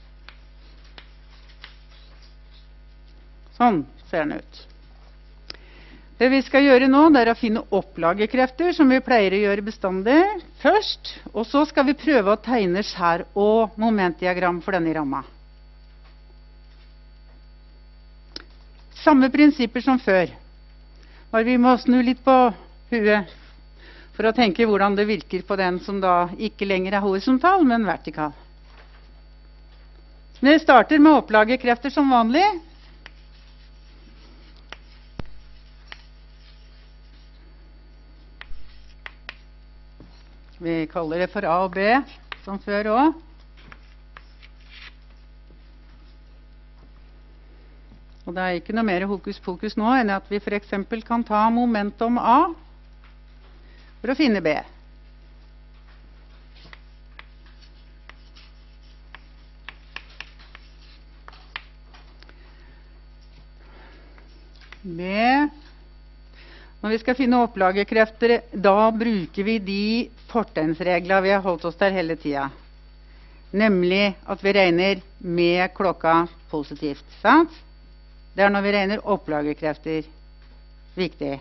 Speaker 1: Sånn ser den ut. Det vi skal gjøre nå, det er å finne opplagerkrefter, som vi pleier å gjøre bestandig først. Og så skal vi prøve å tegne skjær- og momentdiagram for denne ramma. Samme prinsipper som før. Bare vi må snu litt på huet for å tenke hvordan det virker på den som da ikke lenger er horisontal, men vertikal. Vi starter med opplagerkrefter som vanlig. Vi kaller det for A og B, som før også. Og det er ikke noe mer hokus pokus nå enn at vi for eksempel kan ta momentum A for å finne B. B. Når vi skal finne opplagerkrefter, da bruker vi de fortegnsregler vi har holdt oss der hele tiden. Nemlig at vi regner med klokka positivt, sant? Det er når vi regner opplagerkrefter. Viktig.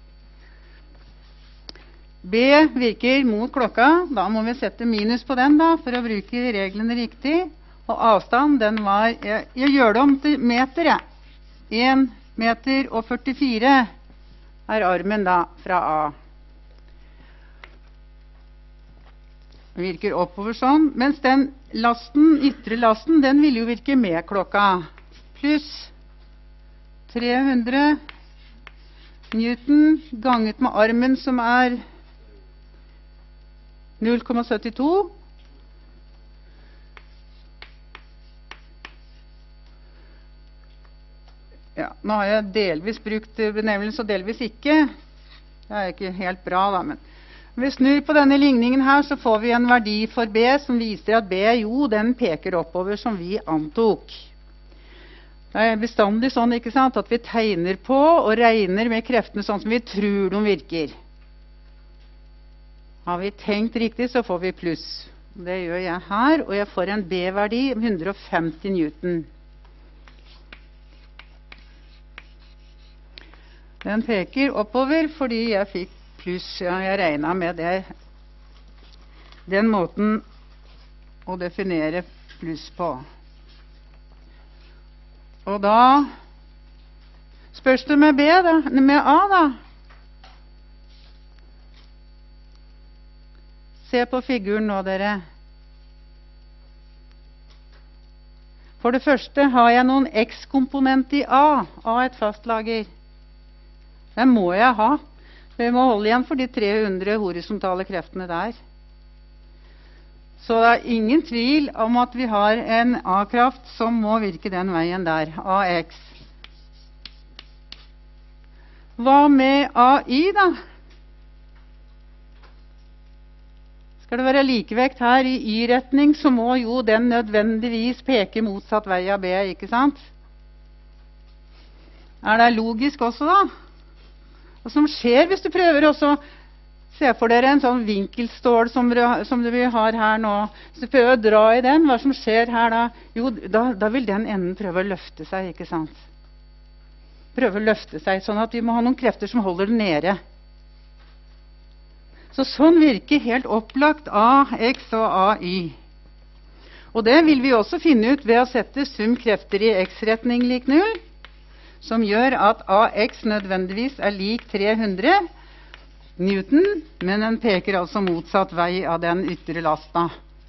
Speaker 1: B virker mot klokka. Da må vi sette minus på den da, for å bruke reglene riktig. Og avstand, den var, jeg, jeg gjør det om til meter, ja. en meter og førtifire er armen da, fra A. Virker oppover sånn, mens den lasten, ytre lasten, den vil jo virke med klokka. Pluss tre hundre newton ganget med armen som er null komma syttito. Ja, nå har jeg delvis brukt benevnelse og delvis ikke. Det er ikke helt bra da, men når vi snur på denne ligningen her, så får vi en verdi for B som viser at B, jo, den peker oppover som vi antok. Det er bestandig sånn, ikke sant, at vi tegner på og regner med kreftene sånn som vi tror de virker. Har vi tenkt riktig, så får vi pluss. Det gjør jeg her, og jeg får en B-verdi om hundre og femti newton. Den peker oppover fordi jeg fikk pluss. Ja, jeg regnet med det. Den måten å definere pluss på. Og da spørs det med B da, med A da. Se på figuren nå, dere. For det første har jeg noen X-komponent i A, A et fastlager. Den må jeg ha. Vi må holde igjen for de tre hundre horisontale kreftene der. Så det er ingen tvil om at vi har en A-kraft som må virke den veien der, A X. Hva med A Y da? Skal det være likevekt her i Y-retning, så må jo den nødvendigvis peke motsatt vei av B, ikke sant? Er det logisk også da? Hva som skjer hvis du prøver også, se for dere en sånn vinkelstål som, som vi har her nå. Hvis du prøver å dra i den, hva som skjer her da? Jo, da, da vil den enden prøve å løfte seg, ikke sant? Prøve å løfte seg, sånn at vi må ha noen krefter som holder den nede. Så sånn virker helt opplagt A X og A Y. Og det vil vi også finne ut ved å sette sum krefter i X-retning lik null, som gjør at A X nødvendigvis er lik tre hundre newton, men den peker altså motsatt vei av den ytre lasta.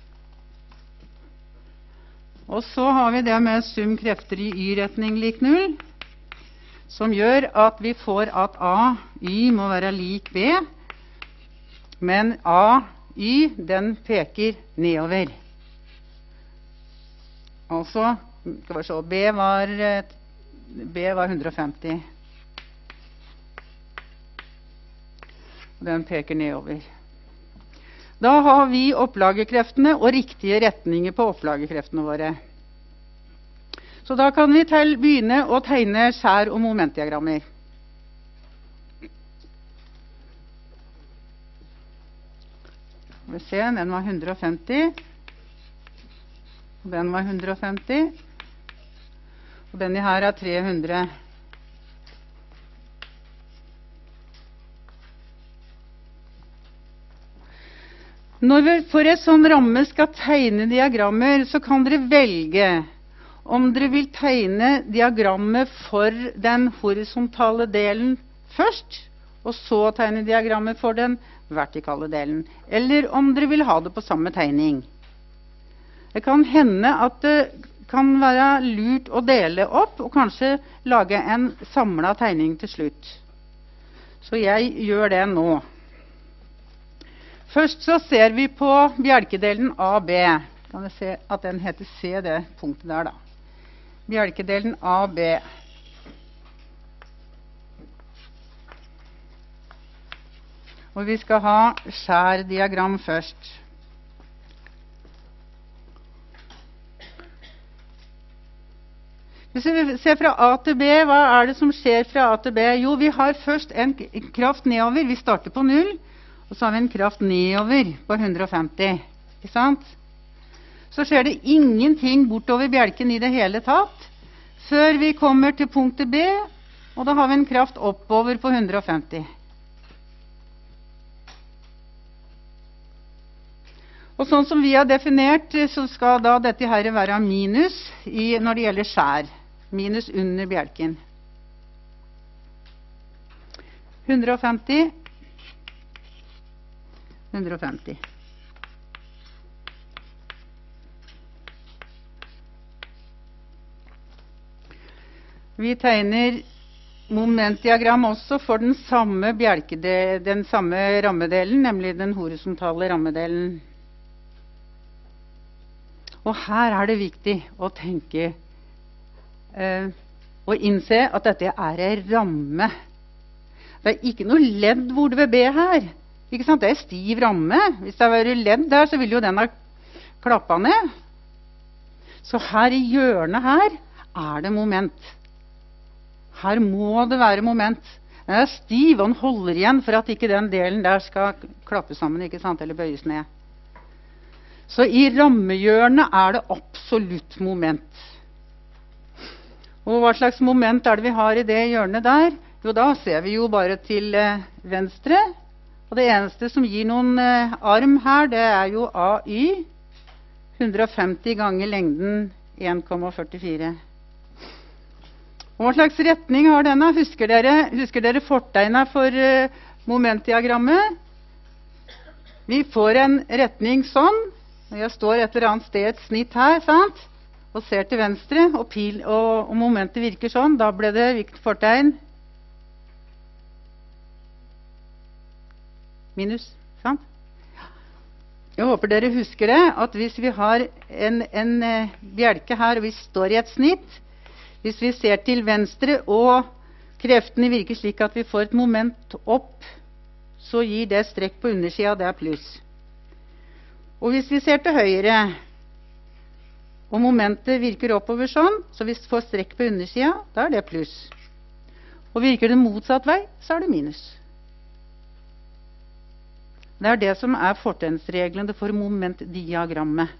Speaker 1: Og så har vi det med sum krefter i Y-retning lik null, som gjør at vi får at A Y må være lik B, men A Y den peker nedover. Altså, skal vi se, B var B var hundre og femti. Den peker nedover. Da har vi opplagekreftene og riktige retninger på opplagekreftene våre. Så da kan vi til begynne å tegne skjær- og momentdiagrammer. Vi ser, den var hundre og femti. Og den var hundre og femti. Og denne her er tre hundre. Når vi for en sånn ramme skal tegne diagrammer, så kan dere velge om dere vil tegne diagrammet for den horisontale delen først, og så tegne diagrammet for den vertikale delen. Eller om dere vil ha det på samme tegning. Det kan hende at det kan være lurt å dele opp og kanskje lage en samlet tegning til slutt. Så jeg gjør det nå. Først så ser vi på bjelkedelen A B. Kan jeg se at den heter C, det punktet der da. Bjelkedelen A B. Og vi skal ha skjærdiagram først. Hvis vi ser fra A til B, hva er det som skjer fra A til B? Jo, vi har først en kraft nedover. Vi starter på null, og så har vi en kraft nedover på hundre og femti. Ikke sant? Så skjer det ingenting bortover bjelken i det hele tatt, før vi kommer til punktet B, og da har vi en kraft oppover på hundre og femti. Og sånn som vi har definert, så skal da dette her være minus i, når det gjelder skjær. Minus under bjelken. hundre og femti. hundre og femti. Vi tegner momentdiagram også for den samme, bjelkede, den samme rammedelen, nemlig den horisontale rammedelen. Og her er det viktig å tenke eh, og innse at dette er en ramme. Det er ikke noe ledd hvor det ved B her. Ikke sant? Det er stiv ramme. Hvis det hadde vært ledd der, så ville jo den ha klappet ned. Så her i hjørnet her er det moment. Her må det være moment. Den er stiv, og den holder igjen for at ikke den delen der skal klappe sammen, ikke sant? Eller bøyes ned. Så i rammehjørnet er det absolutt moment. Og hva slags moment er det vi har i det hjørnet der? Jo, da ser vi jo bare til eh, venstre. Og det eneste som gir noen eh, arm her, det er jo A Y. hundre og femti ganger lengden en komma førtifire. Og hva slags retning har denne? Husker dere, husker dere fortegnet for eh, momentdiagrammet? Vi får en retning sånn. Når jeg står et eller annet sted, et snitt her, sant? Og ser til venstre, og, pil, og, og momentet virker sånn, da ble det hvilket fortegn? Minus, sant? Jeg håper dere husker det, at hvis vi har en, en uh, bjelke her, og vi står i et snitt, hvis vi ser til venstre, og kreftene virker slik at vi får et moment opp, så gir det strekk på undersida, det er pluss. Og hvis vi ser til høyre, og momentet virker oppover sånn, så hvis vi får strekk på undersida, da er det pluss. Og virker det motsatt vei, så er det minus. Det er det som er fortegnsreglene for momentdiagrammet.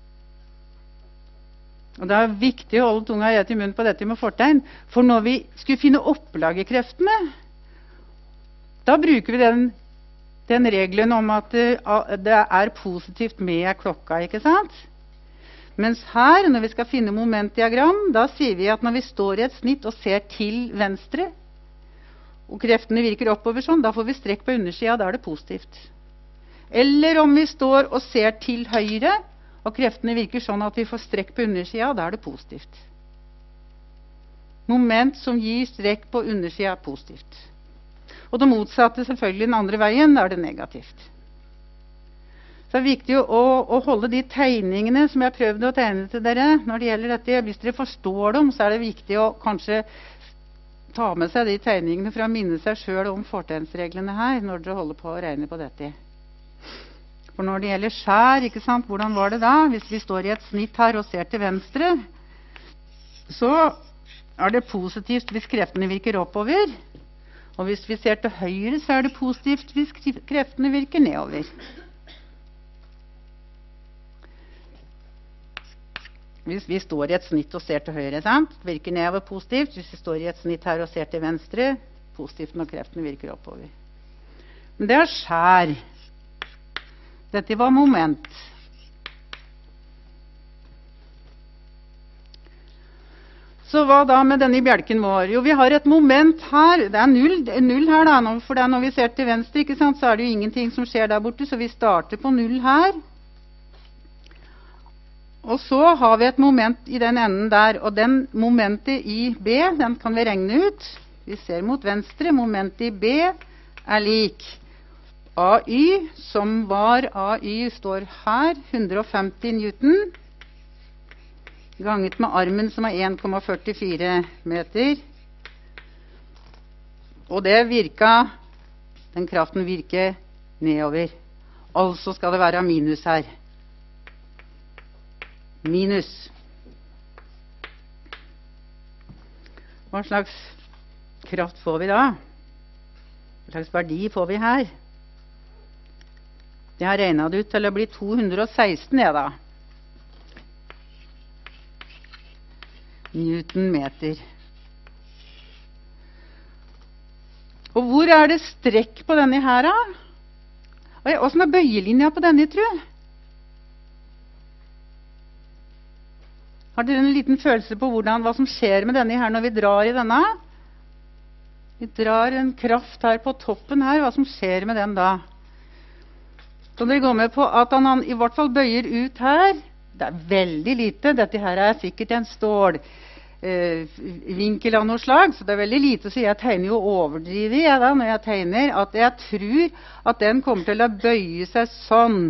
Speaker 1: Og det er viktig å holde tunga rett i munnen på dette med fortegn, for når vi skulle finne opplagekreftene, da bruker vi den, den reglen om at det er positivt med klokka, ikke sant? Mens her, når vi skal finne momentdiagram, da sier vi at når vi står i et snitt og ser til venstre, og kreftene virker oppover sånn, da får vi strekk på undersida, da er det positivt. Eller om vi står og ser til høyre, og kreftene virker sånn at vi får strekk på undersida, da er det positivt. Moment som gir strekk på undersida er positivt. Og det motsatte selvfølgelig den andre veien, da er det negativt. Så det er viktig å, å holde de tegningene som jeg har prøvd å tegne til dere når det gjelder dette. Hvis dere forstår dem, så er det viktig å kanskje ta med seg de tegningene for å minne seg selv om fortegnsreglene her når dere holder på å regne på dette. For når det gjelder skjær, ikke sant, hvordan var det da? Hvis vi står i et snitt her og ser til venstre, så er det positivt hvis kreftene virker oppover. Og hvis vi ser til høyre, så er det positivt hvis kreftene virker nedover. Hvis vi står i et snitt og ser til høyre, sant? Virker nedover positivt. Hvis vi står i et snitt her og ser til venstre, positivt når kreftene virker oppover. Men det er skjær. Dette var moment. Så hva da med denne bjelken vår? Jo, vi har et moment her. Det er null, null her da, for det er når vi ser til venstre, ikke sant, så er det jo ingenting som skjer der borte, så vi starter på null her. Og så har vi et moment i den enden der, og den momentet i B, den kan vi regne ut. Vi ser mot venstre, momentet i B er lik A Y, som var A Y, står her, hundre og femti newton, ganget med armen som er en komma førtifire meter. Og det virka, den kraften virker nedover. Altså skal det være minus her. Minus. Hva slags kraft får vi da? Hva slags verdi får vi her? Jeg har regnet det ut til å bli to hundre og seksten, jeg da. Newtonmeter. Og hvor er det strekk på denne her da? Hvordan er bøyelinja på denne, tror jeg? Har dere en liten følelse på hvordan, hva som skjer med denne her når vi drar i denne? Vi drar en kraft her på toppen her, hva som skjer med den da? Så dere går med på at han, han i hvert fall bøyer ut her. Det er veldig lite. Dette her er sikkert en stål eh, vinkel av noe slag, så det er veldig lite, så jeg tegner jo overdrivet jeg da, når jeg tegner, at jeg tror at den kommer til å bøye seg sånn.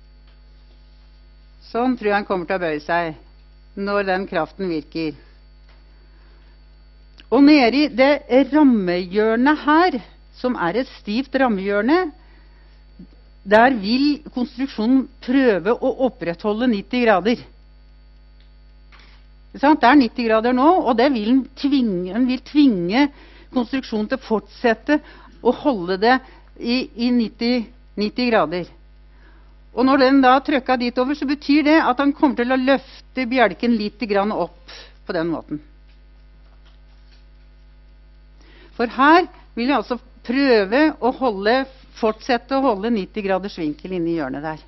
Speaker 1: Sånn tror jeg den kommer til å bøye seg når den kraften virker. Og nede i det rammehjørnet her, som er et stivt rammehjørne, der vil konstruksjonen prøve å opprettholde nitti grader. Det er nitti grader nå, og det vil den tvinge, den vil tvinge konstruksjonen til å fortsette å holde det i, i nitti, nitti grader. Og når den da trykker dit over, så betyr det at han kommer til å løfte bjelken litt grann opp på den måten. For her vil jeg altså prøve å holde, fortsette å holde nitti graders vinkel inne i hjørnet der.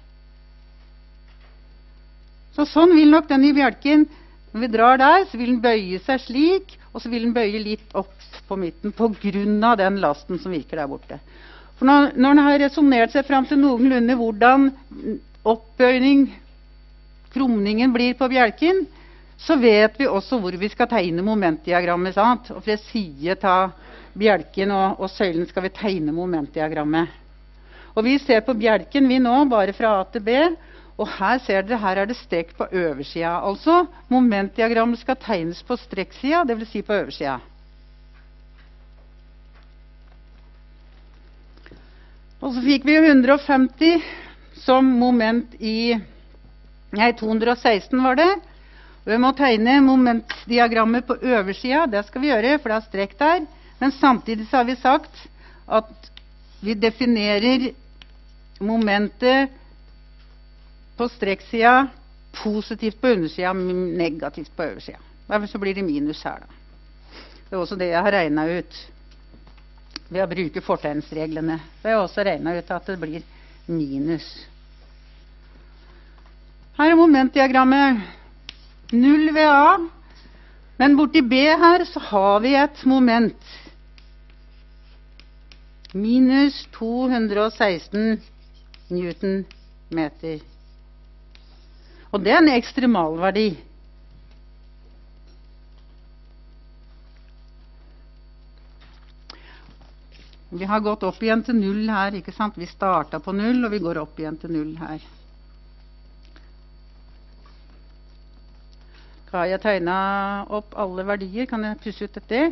Speaker 1: Så sånn vil nok denne bjelken, når vi drar der, så vil den bøye seg slik, og så vil den bøye litt opp på midten på grunn av den lasten som virker der borte. For når, når den har resonert seg frem til noenlunde hvordan oppbøyning, krumningen blir på bjelken, så vet vi også hvor vi skal tegne momentdiagrammet, sant? Og fra siden av bjelken og, og søylen skal vi tegne momentdiagrammet. Og vi ser på bjelken vi nå, bare fra A til B, og her ser dere, her er det strekk på øversida. Altså, momentdiagrammet skal tegnes på strekksida, det vil si på øversida. Og så fikk vi hundre og femti som moment i, nei, to hundre og seksten var det. Vi må tegne momentdiagrammet på øversida, det skal vi gjøre, for det er strekk der. Men samtidig så har vi sagt at vi definerer momentet på strekksida positivt på undersida, negativt på øversida. Derfor så blir det minus her da. Det er også det jeg har regnet ut ved å bruke fortegnsreglene. Så jeg har også regnet ut at det blir minus. Her er momentdiagrammet null ved A, men borti B her så har vi et moment. Minus to hundre og seksten newtonmeter. Og det er en ekstremalverdi. Vi har gått opp igjen til null her, ikke sant? Vi startet på null, og vi går opp igjen til null her. Har jeg tegnet opp alle verdier? Kan jeg pusse ut dette?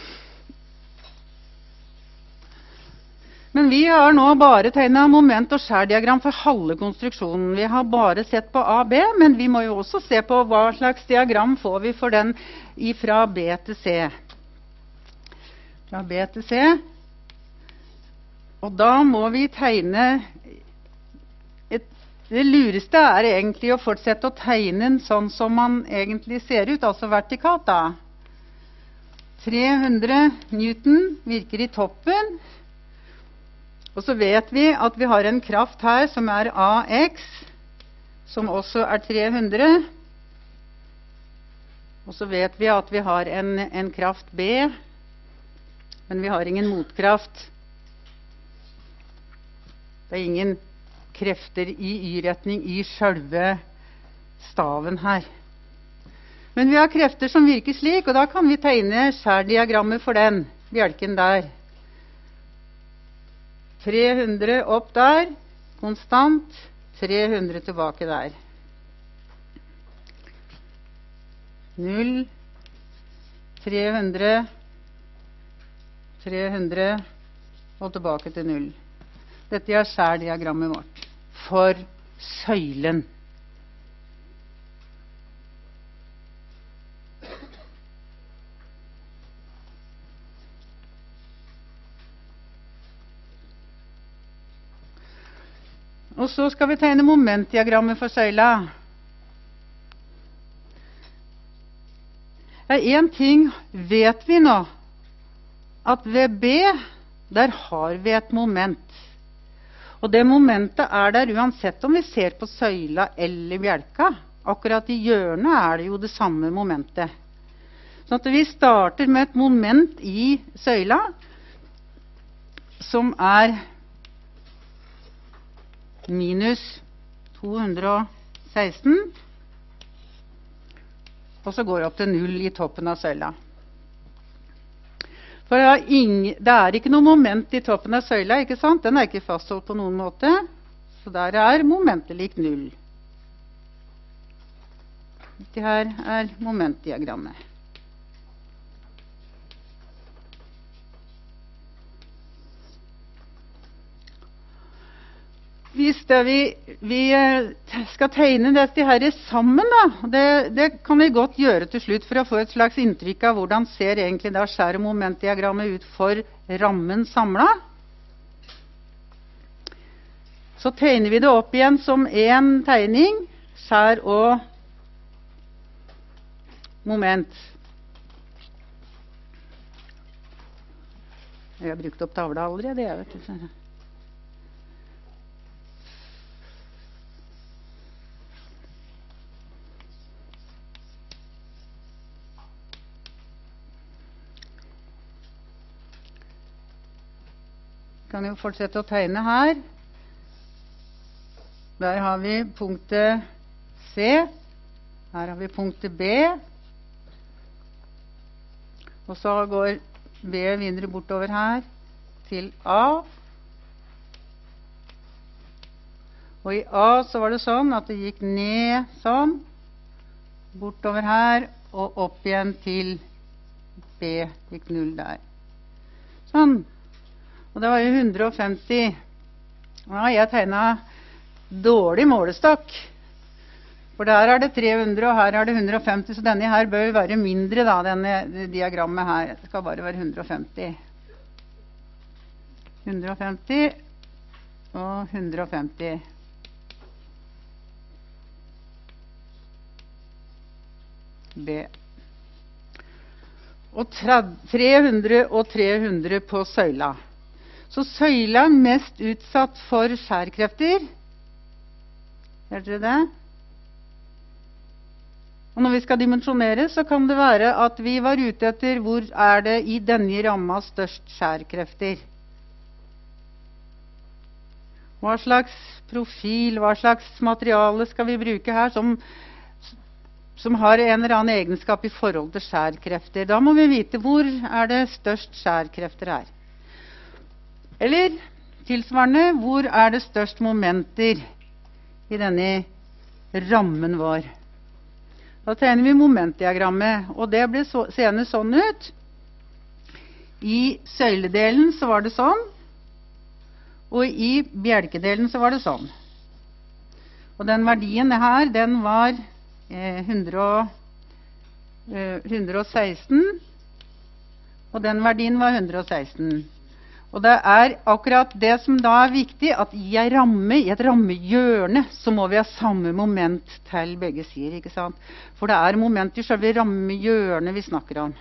Speaker 1: Men vi har nå bare tegnet moment- og skjærdiagram for halve konstruksjonen. Vi har bare sett på A, B, men vi må jo også se på hva slags diagram får vi for den fra B til C. Fra B til C. Og da må vi tegne et, det lureste er egentlig å fortsette å tegne den sånn som man egentlig ser ut, altså vertikalt da. tre hundre newton virker i toppen. Og så vet vi at vi har en kraft her som er A X, som også er tre hundre. Og så vet vi at vi har en, en kraft B, men vi har ingen motkraft. Det er ingen krefter i y-retning i selve staven her. Men vi har krefter som virker slik, og da kan vi tegne skjærdiagrammet for den, bjelken der. tre hundre opp der, konstant, tre hundre tilbake der. null, tre hundre, tre hundre og tilbake til null. Dette er skjærdiagrammet vårt for søylen. Og så skal vi tegne momentdiagrammet for søyla. En ting vet vi nå, at ved B, der har vi et moment. Og det momentet er der uansett om vi ser på søyla eller bjelka. Akkurat i hjørnet er det jo det samme momentet. Så at vi starter med et moment i søyla, som er minus to hundre og seksten, og så går det opp til null i toppen av søyla. For det er, ingen, det er ikke noe moment i toppen av søyla, ikke sant? Den er ikke fastholdt på noen måte, så der er momentet lik null. Dette her er momentdiagrammet. Hvis det vi, vi skal tegne dette her sammen, da, det, det kan vi godt gjøre til slutt for å få et slags inntrykk av hvordan ser egentlig da skjær- og momentdiagrammet ut for rammen samlet. Så tegner vi det opp igjen som en tegning, skjær og moment. Jeg har brukt opp tavla allerede, jeg vet ikke. Kan jo fortsette å tegne her. Der har vi punktet C. Her har vi punktet B. Og så går B videre bortover her til A. Og i A så var det sånn at det gikk ned sånn, bortover her, og opp igjen til B. Gikk null der. Sånn. Og det var jo hundre og femti. Ja, jeg tegnet dårlig målestokk. For der er det tre hundre, og her er det hundre og femti, så denne her bør være mindre da, denne diagrammet her. Det skal bare være hundre og femti. hundre og femti og hundre og femti. B. Og tre hundre og tre hundre på søyla. Så søyla er mest utsatt for skjærkrefter. Hørte dere det? Og når vi skal dimensjonere, så kan det være at vi var ute etter hvor er det i denne ramma størst skjærkrefter. Hva slags profil, hva slags materiale skal vi bruke her som, som har en eller annen egenskap i forhold til skjærkrefter? Da må vi vite hvor er det størst skjærkrefter her. Eller tilsvarende, hvor er det størst momenter i denne rammen vår? Da tegner vi momentdiagrammet, og det ble så, seende sånn ut. I søyledelen så var det sånn, og i bjelkedelen så var det sånn. Og den verdien her, den var eh, hundre og seksten, og den verdien var hundre og seksten. Og det er akkurat det som da er viktig, at i en ramme, i et rammehjørne, så må vi ha samme moment til begge sider, ikke sant? For det er moment i selve rammehjørnet vi snakker om.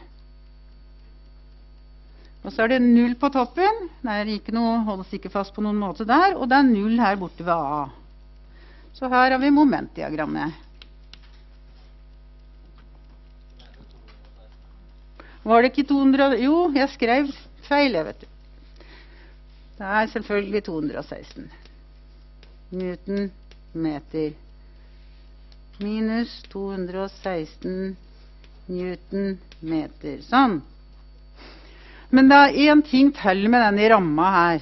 Speaker 1: Og så er det null på toppen. Det er ikke noe, holdes ikke fast på noen måte der, og det er null her borte ved A. Så her har vi momentdiagrammet. Var det ikke to hundre? Jo, jeg skrev feil, jeg vet du. Det er selvfølgelig to hundre og seksten. Newton meter. Minus to hundre og seksten Newton meter. Sånn. Men det er en ting til med denne ramma her.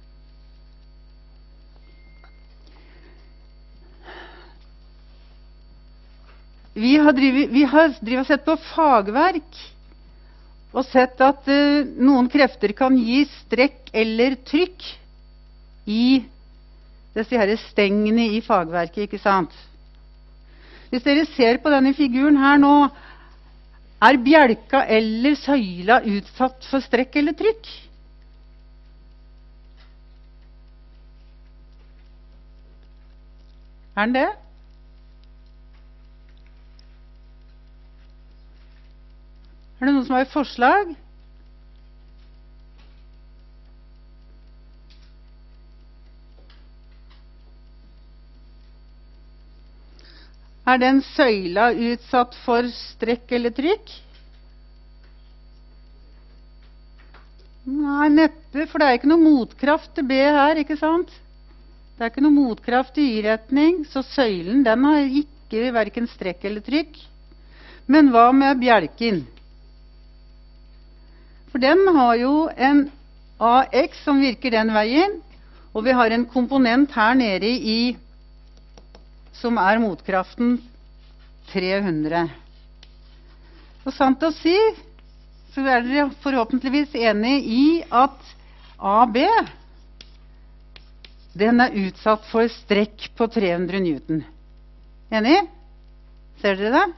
Speaker 1: Vi har drivet, vi har drivet og sett på fagverk og sett at uh, noen krefter kan gi strekk eller trykk i disse her stengene i fagverket, ikke sant? Hvis dere ser på denne figuren her nå, er bjelka eller søyla utsatt for strekk eller trykk? Er den det? Er det noen som har et forslag? Er den søyla utsatt for strekk eller trykk? Nei, neppe, for det er ikke noe motkraft til B her, ikke sant? Det er ikke noe motkraft i y-retning, så søylen den har ikke hverken strekk eller trykk. Men hva med bjelken? For den har jo en A X som virker den veien, og vi har en komponent her nede i, som er motkraften tre hundre. Og sant å si, så er dere forhåpentligvis enige i at A B den er utsatt for strekk på tre hundre newton. Enig? Ser dere det?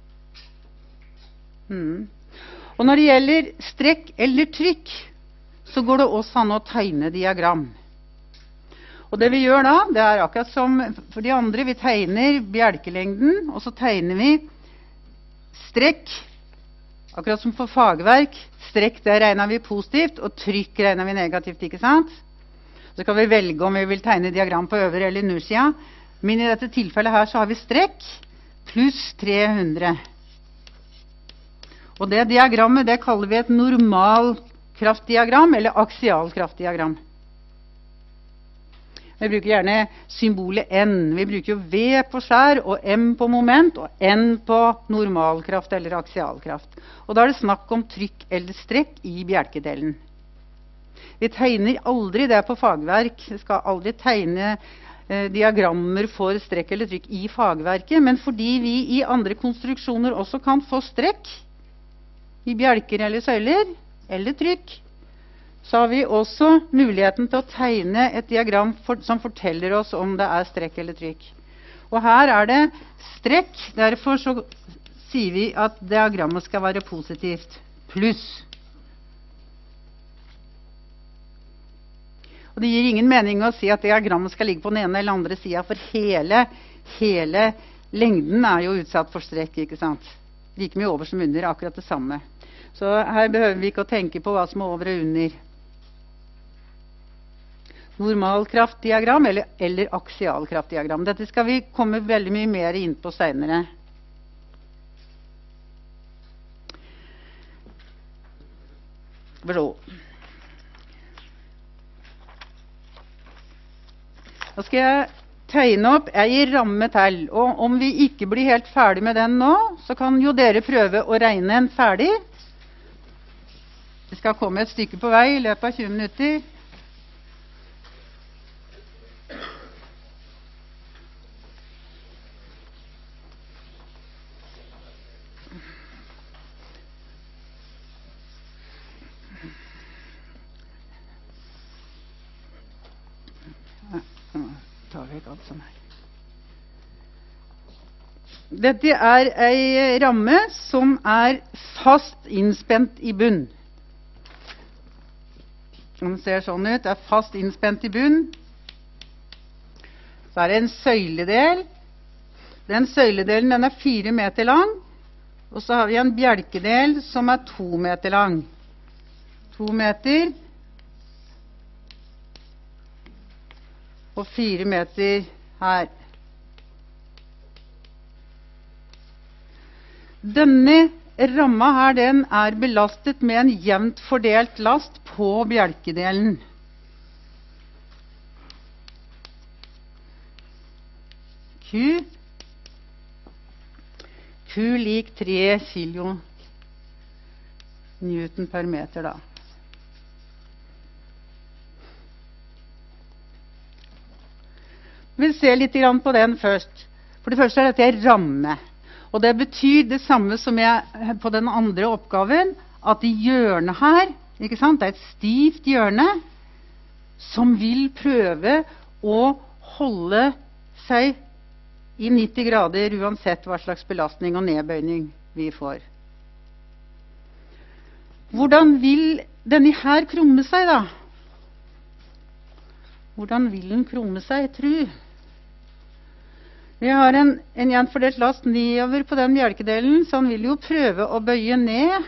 Speaker 1: Mm. Og når det gjelder strekk eller trykk, så går det også an å tegne diagram. Og det vi gjør da, det er akkurat som for de andre, vi tegner bjelkelengden, og så tegner vi strekk, akkurat som for fagverk. Strekk, det regner vi positivt, og trykk regner vi negativt, ikke sant? Så kan vi velge om vi vil tegne diagram på øvre eller undersida. Men i dette tilfellet her så har vi strekk pluss tre hundre. Og det diagrammet, det kaller vi et normalkraftdiagram, eller aksialkraftdiagram. Vi bruker gjerne symbolet N. Vi bruker jo V på skjær, og M på moment, og N på normalkraft eller aksialkraft. Og da er det snakk om trykk eller strekk i bjelkedelen. Vi tegner aldri det på fagverk. Vi skal aldri tegne eh, diagrammer for strekk eller trykk i fagverket, men fordi vi i andre konstruksjoner også kan få strekk i bjelker eller søyler, eller trykk, så har vi også muligheten til å tegne et diagram for, som forteller oss om det er strekk eller trykk. Og her er det strekk, derfor så sier vi at diagrammet skal være positivt, pluss. Og det gir ingen mening å si at diagrammet skal ligge på den ene eller andre siden, for hele, hele lengden er jo utsatt for strekk, ikke sant? Like mye over som under, akkurat det samme. Så her behøver vi ikke å tenke på hva som er over og under. Normalkraftdiagram eller, eller aksialkraftdiagram. Dette skal vi komme veldig mye mer inn på senere. Bra. Da skal jeg tegne opp ei ramme til, og om vi ikke blir helt ferdig med den nå, så kan jo dere prøve å regne en ferdig. Vi skal komme et stykke på vei i løpet av tjue minutter. Dette er ei ramme som er fast innspent i bunn. Den ser sånn ut. Det er fast innspent i bunn. Så er det en søyledel. Den søyledelen den er fire meter lang. Og så har vi en bjelkedel som er to meter lang. To meter. Og fire meter her. Denne ramma her, den er belastet med en jevnt fordelt last på bjelkedelen. Q. Q lik tre kilo newton per meter da. Vi vil se litt på den først. For det første er dette en ramme. Og det betyr det samme som jeg på den andre oppgaven, at i hjørnet her, ikke sant, det er et stivt hjørne, som vil prøve å holde seg i nitti grader, uansett hva slags belastning og nedbøyning vi får. Hvordan vil denne her krumme seg da? Hvordan vil den krumme seg, tru? Vi har en, en jevnt fordelt last nedover på den bjelkedelen, så han vil jo prøve å bøye ned.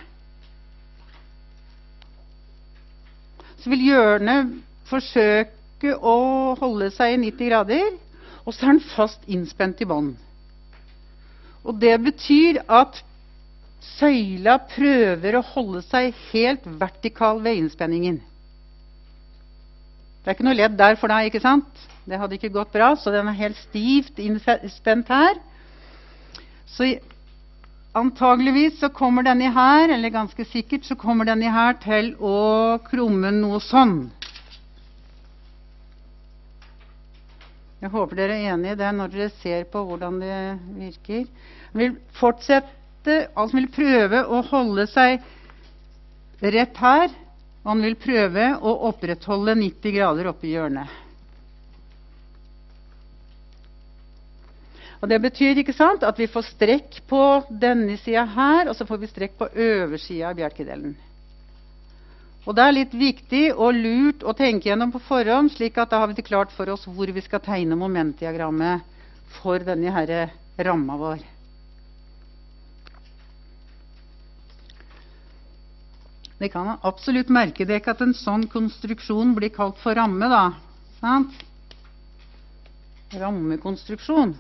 Speaker 1: Så vil hjørnet forsøke å holde seg i nitti grader, og så er han fast innspent i bånd. Og det betyr at søyla prøver å holde seg helt vertikal ved innspenningen. Det er ikke noe ledd der for deg, ikke sant? Det hadde ikke gått bra, så den er helt stivt innspent her. Så antageligvis så kommer denne her, eller ganske sikkert så kommer denne her til å krumme noe sånn. Jeg håper dere er enige i det når dere ser på hvordan det virker. Den vil fortsette, altså vil prøve å holde seg rett her, og han vil prøve å opprettholde nitti grader oppe i hjørnet. Og det betyr, ikke sant, at vi får strekk på denne siden her, og så får vi strekk på øversiden av bjelkedelen. Og det er litt viktig og lurt å tenke gjennom på forhånd, slik at da har vi det klart for oss hvor vi skal tegne momentdiagrammet for denne her ramma vår. Det kan absolutt merke dere at en sånn konstruksjon blir kalt for ramme, da. Sant? Rammekonstruksjon.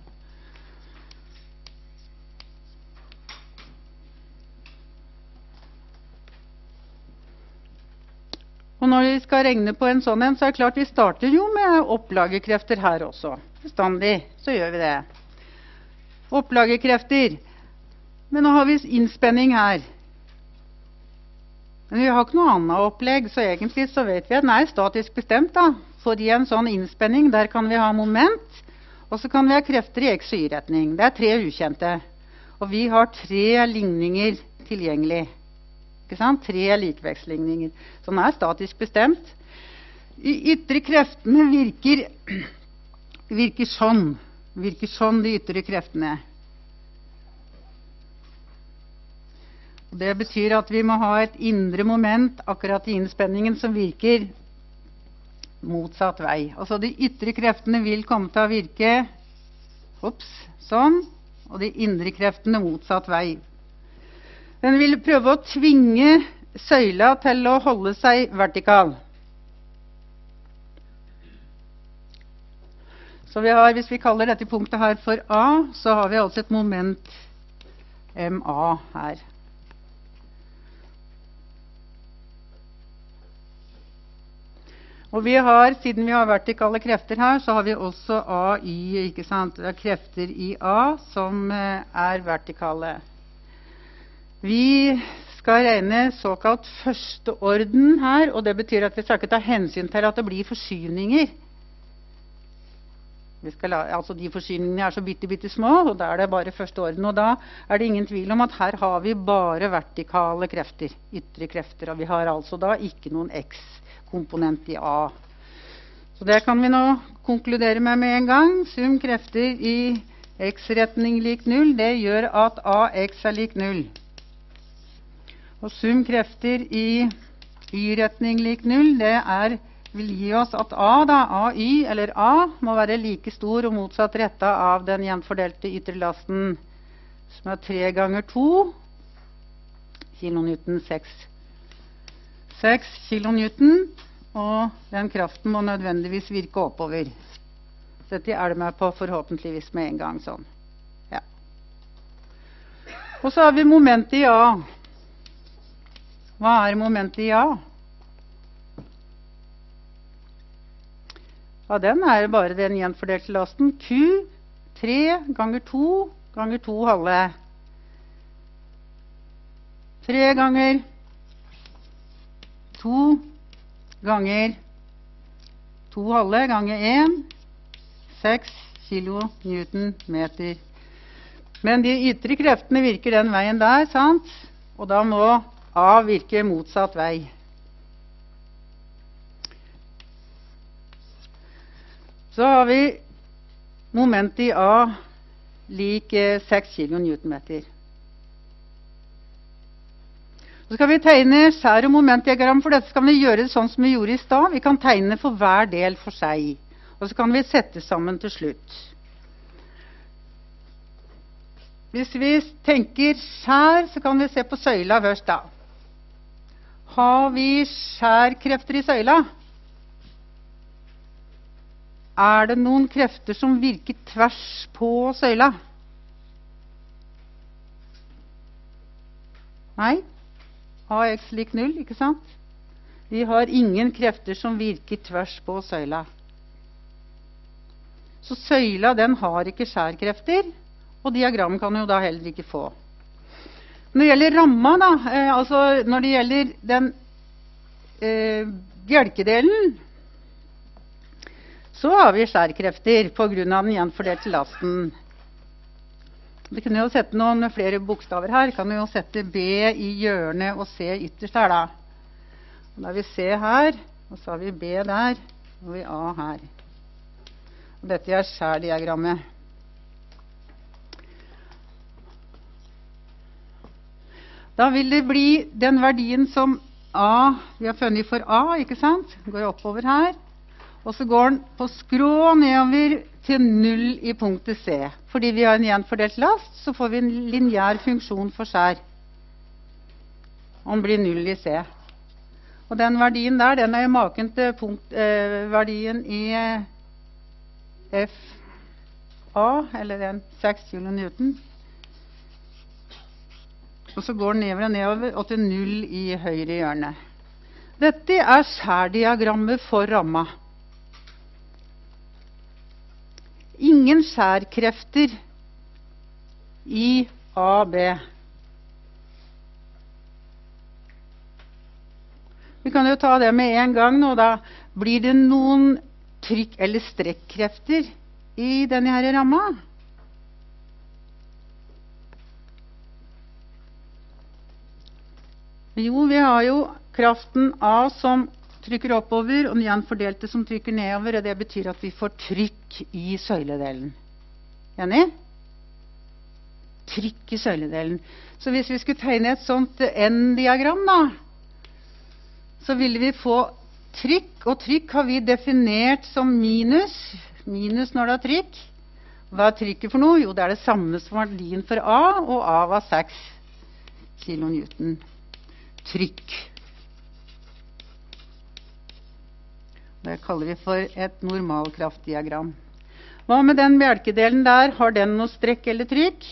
Speaker 1: Og når vi skal regne på en sånn en, så er det klart vi starter jo med opplagerkrefter her også. Bestandig, så gjør vi det. Opplagerkrefter. Men nå har vi innspenning her. Men vi har ikke noe annet opplegg, så egentlig så vet vi at den er statisk bestemt da. For i en sånn innspenning, der kan vi ha moment, og så kan vi ha krefter i x- og y-retning. Det er tre ukjente. Og vi har tre ligninger tilgjengelig. Ikke sant? Tre likevektsligninger. Så den er statisk bestemt. De ytre kreftene virker, virker sånn. Virker sånn, de ytre kreftene. Og det betyr at vi må ha et indre moment akkurat i innspenningen som virker motsatt vei. Altså de ytre kreftene vil komme til å virke opps, sånn, og de indre kreftene motsatt vei. Den vil prøve å tvinge søyla til å holde seg vertikal. Så vi har, hvis vi kaller dette punktet her for A, så har vi altså et moment M A her. Og vi har, siden vi har vertikale krefter her, så har vi også A, Y, ikke sant? Det er krefter i A som er vertikale. Vi skal regne såkalt første orden her, og det betyr at vi skal ikke ta hensyn til at det blir forskyvninger. Vi skal la, altså de forskyvningene er så bitte, bitte små, og da er det bare første orden. Og da er det ingen tvil om at her har vi bare vertikale krefter, ytre krefter, og vi har altså da ikke noen X-komponent i A. Så det kan vi nå konkludere med med en gang. Sum krefter i X-retning lik null, det gjør at A X er lik null. Og sum krefter i Y-retning lik null, det er, vil gi oss at A, da, A Y, eller A, må være like stor og motsatt rettet av den jevnfordelte ytre lasten, som er tre ganger to kilonewton, seks kilonewton, og den kraften må nødvendigvis virke oppover. Så dette er det med på forhåpentligvis med en gang sånn. Ja. Og så har vi momentet i A. Hva er momentet i A? Ja, den er bare den gjenfordelte lasten. Q, tre ganger to ganger to halve. tre ganger to ganger to halve ganger en. seks kilonewton meter. Men de ytre kreftene virker den veien der, sant? Og da må A virker motsatt vei. Så har vi momentet i A lik seks kilonewtonmeter. Så skal vi tegne skjær- og momentdiagram for dette. Skal vi gjøre det sånn som vi gjorde i stad. Vi kan tegne for hver del for seg. Og så kan vi sette sammen til slutt. Hvis vi tenker skjær, så kan vi se på søyla først da. Har vi skjærkrefter i søyla? Er det noen krefter som virker tvers på søyla? Nei. A X lik null, ikke sant? Vi har ingen krefter som virker tvers på søyla. Så søyla, den har ikke skjærkrefter, og diagrammet kan jo da heller ikke få. Når det gjelder ramma, da, eh, altså når det gjelder den eh, bjelkedelen, så har vi skjærkrefter på grunn av den gjenfordelte lasten. Vi kunne jo sette noen flere bokstaver her. Vi kan jo sette B i hjørnet og C ytterst her da. Da har vi C her, og så har vi B der, og vi A her. Og dette er skjærdiagrammet. Da vil det bli den verdien som A, vi har funnet for A, ikke sant? Går oppover her. Og så går den på skrå nedover til null i punktet C. Fordi vi har en gjenfordelt last, så får vi en lineær funksjon for skjær. Og den blir null i C. Og den verdien der, den er jo maken til punkt, eh, verdien i eh, F A, eller en seks kilonewton. Og så går den nedover og nedover, og til null i høyre hjørne. Dette er skjærdiagrammet for ramma. Ingen skjærkrefter i A B. Vi kan jo ta det med en gang nå, da. Blir det noen trykk- eller strekkrefter i denne her ramma? Jo, vi har jo kraften A som trykker oppover, og den gjenfordelte som trykker nedover, og det betyr at vi får trykk i søyledelen. Enig? Trykk i søyledelen. Så hvis vi skulle tegne et sånt N-diagram da, så ville vi få trykk, og trykk har vi definert som minus, minus når det er trykk. Hva er trykket for noe? Jo, det er det samme som verdien for A, og A var seks kilonewton. Trykk. Det kaller vi for et normalkraftdiagram. Hva med den bjelkedelen der? Har den noe strekk eller trykk?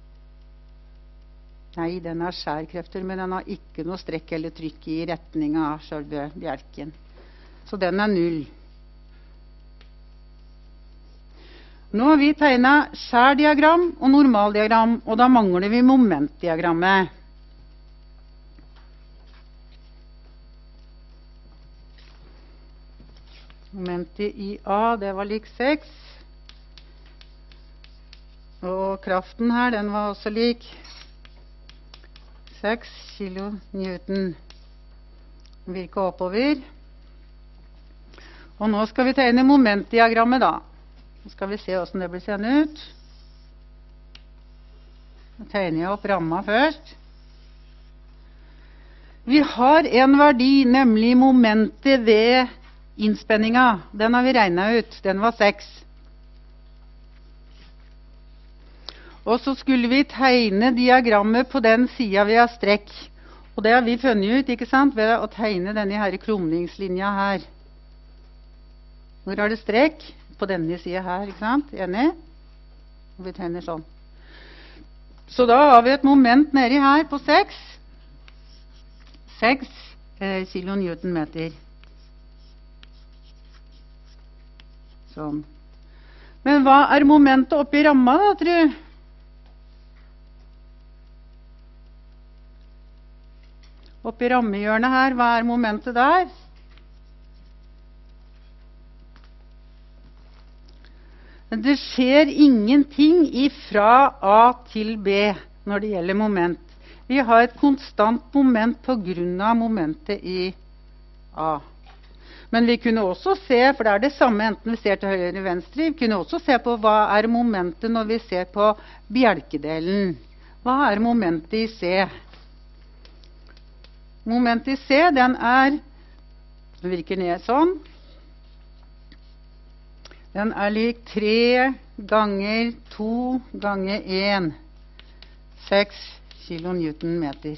Speaker 1: Nei, den har skjærkrefter, men den har ikke noe strekk eller trykk i retning av selve bjelken. Så den er null. Nå har vi tegnet skjærdiagram og normaldiagram, og da mangler vi momentdiagrammet. Momentet i A, det var lik seks. Og kraften her, den var også lik seks kilonewton. Virker oppover. Og nå skal vi tegne momentdiagrammet da. Nå skal vi se hvordan det blir seende ut. Nå tegner jeg opp ramma først. Vi har en verdi, nemlig momentet ved innspenninga. Den har vi regnet ut. Den var seks. Og så skulle vi tegne diagrammet på den siden vi har strekk. Og det har vi funnet ut, ikke sant, ved å tegne denne her krumningslinja her. Hvor er det strekk? På denne siden her, ikke sant? Enig? Og vi tegner sånn. Så da har vi et moment nedi her på seks. seks eh, kilonewtonmeter. Sånn. Men hva er momentet oppi ramma da, tror du? Oppi rammehjørnet her, hva er momentet der? Det skjer ingenting ifra A til B når det gjelder moment. Vi har et konstant moment på grunn av momentet i A. Men vi kunne også se, for det er det samme enten vi ser til høyre eller venstre, vi kunne også se på hva er momentet når vi ser på bjelkedelen. Hva er momentet i C? Momentet i C, den er, den virker ned sånn. Den er lik tre ganger to ganger en. seks kilonewtonmeter.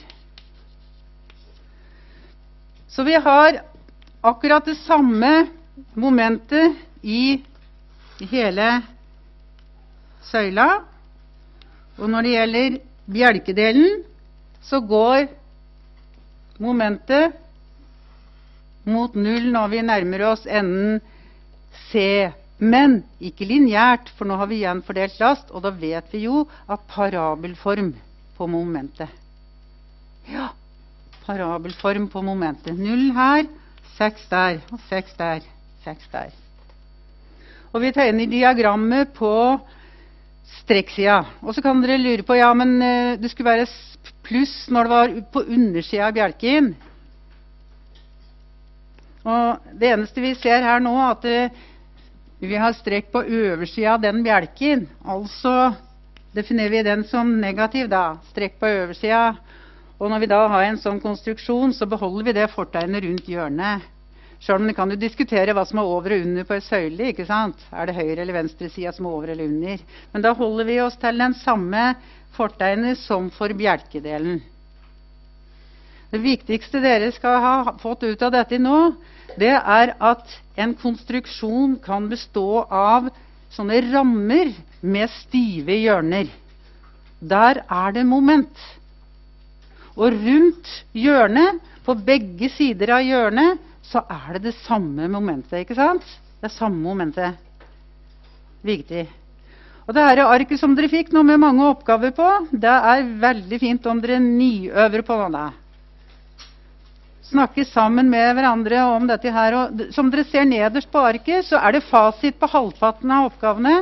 Speaker 1: Så vi har akkurat det samme momentet i hele søyla. Og når det gjelder bjelkedelen, så går momentet mot null når vi nærmer oss enden C. Men ikke lineært, for nå har vi igjen fordelt last, og da vet vi jo at parabelform på momentet. Ja, parabelform på momentet. null her, seks der, og seks der, seks der. Og vi tegner diagrammet på strekksida. Og så kan dere lure på, ja, men uh, det skulle være pluss når det var på undersida av bjelken. Og det eneste vi ser her nå, at uh, vi har strekk på øversida av den bjelken. Altså definerer vi den som negativ da. Strekk på øversida. Og når vi da har en sånn konstruksjon, så beholder vi det fortegnet rundt hjørnet. Selv om vi kan jo diskutere hva som er over og under på en søyle, ikke sant? Er det høyre eller venstre siden som er over eller under? Men da holder vi oss til den samme fortegnet som for bjelkedelen. Det viktigste dere skal ha fått ut av dette nå, det er at en konstruksjon kan bestå av sånne rammer med stive hjørner. Der er det moment. Og rundt hjørnet, på begge sider av hjørnet, så er det det samme momentet, ikke sant? Det er samme momentet. Viktig. Og det her arket som dere fikk nå med mange oppgaver på, det er veldig fint om dere nyøver på det. Snakke sammen med hverandre om dette her. Og som dere ser nederst på arket, så er det fasit på halvparten av oppgavene.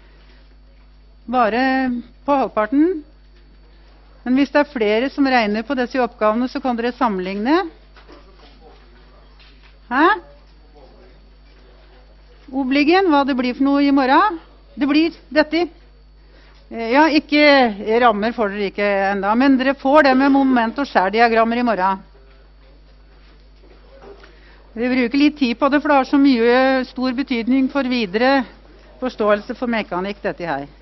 Speaker 1: Bare på halvparten. Men hvis det er flere som regner på disse oppgavene, så kan dere sammenligne. Hæ? Obligen, hva det blir for noe i morgen? Det blir dette. Ja, ikke rammer får dere ikke enda, men dere får det med moment- og skjærdiagrammer i morgen. Vi bruker litt tid på det, for det har så mye stor betydning for videre forståelse for mekanikk, dette her.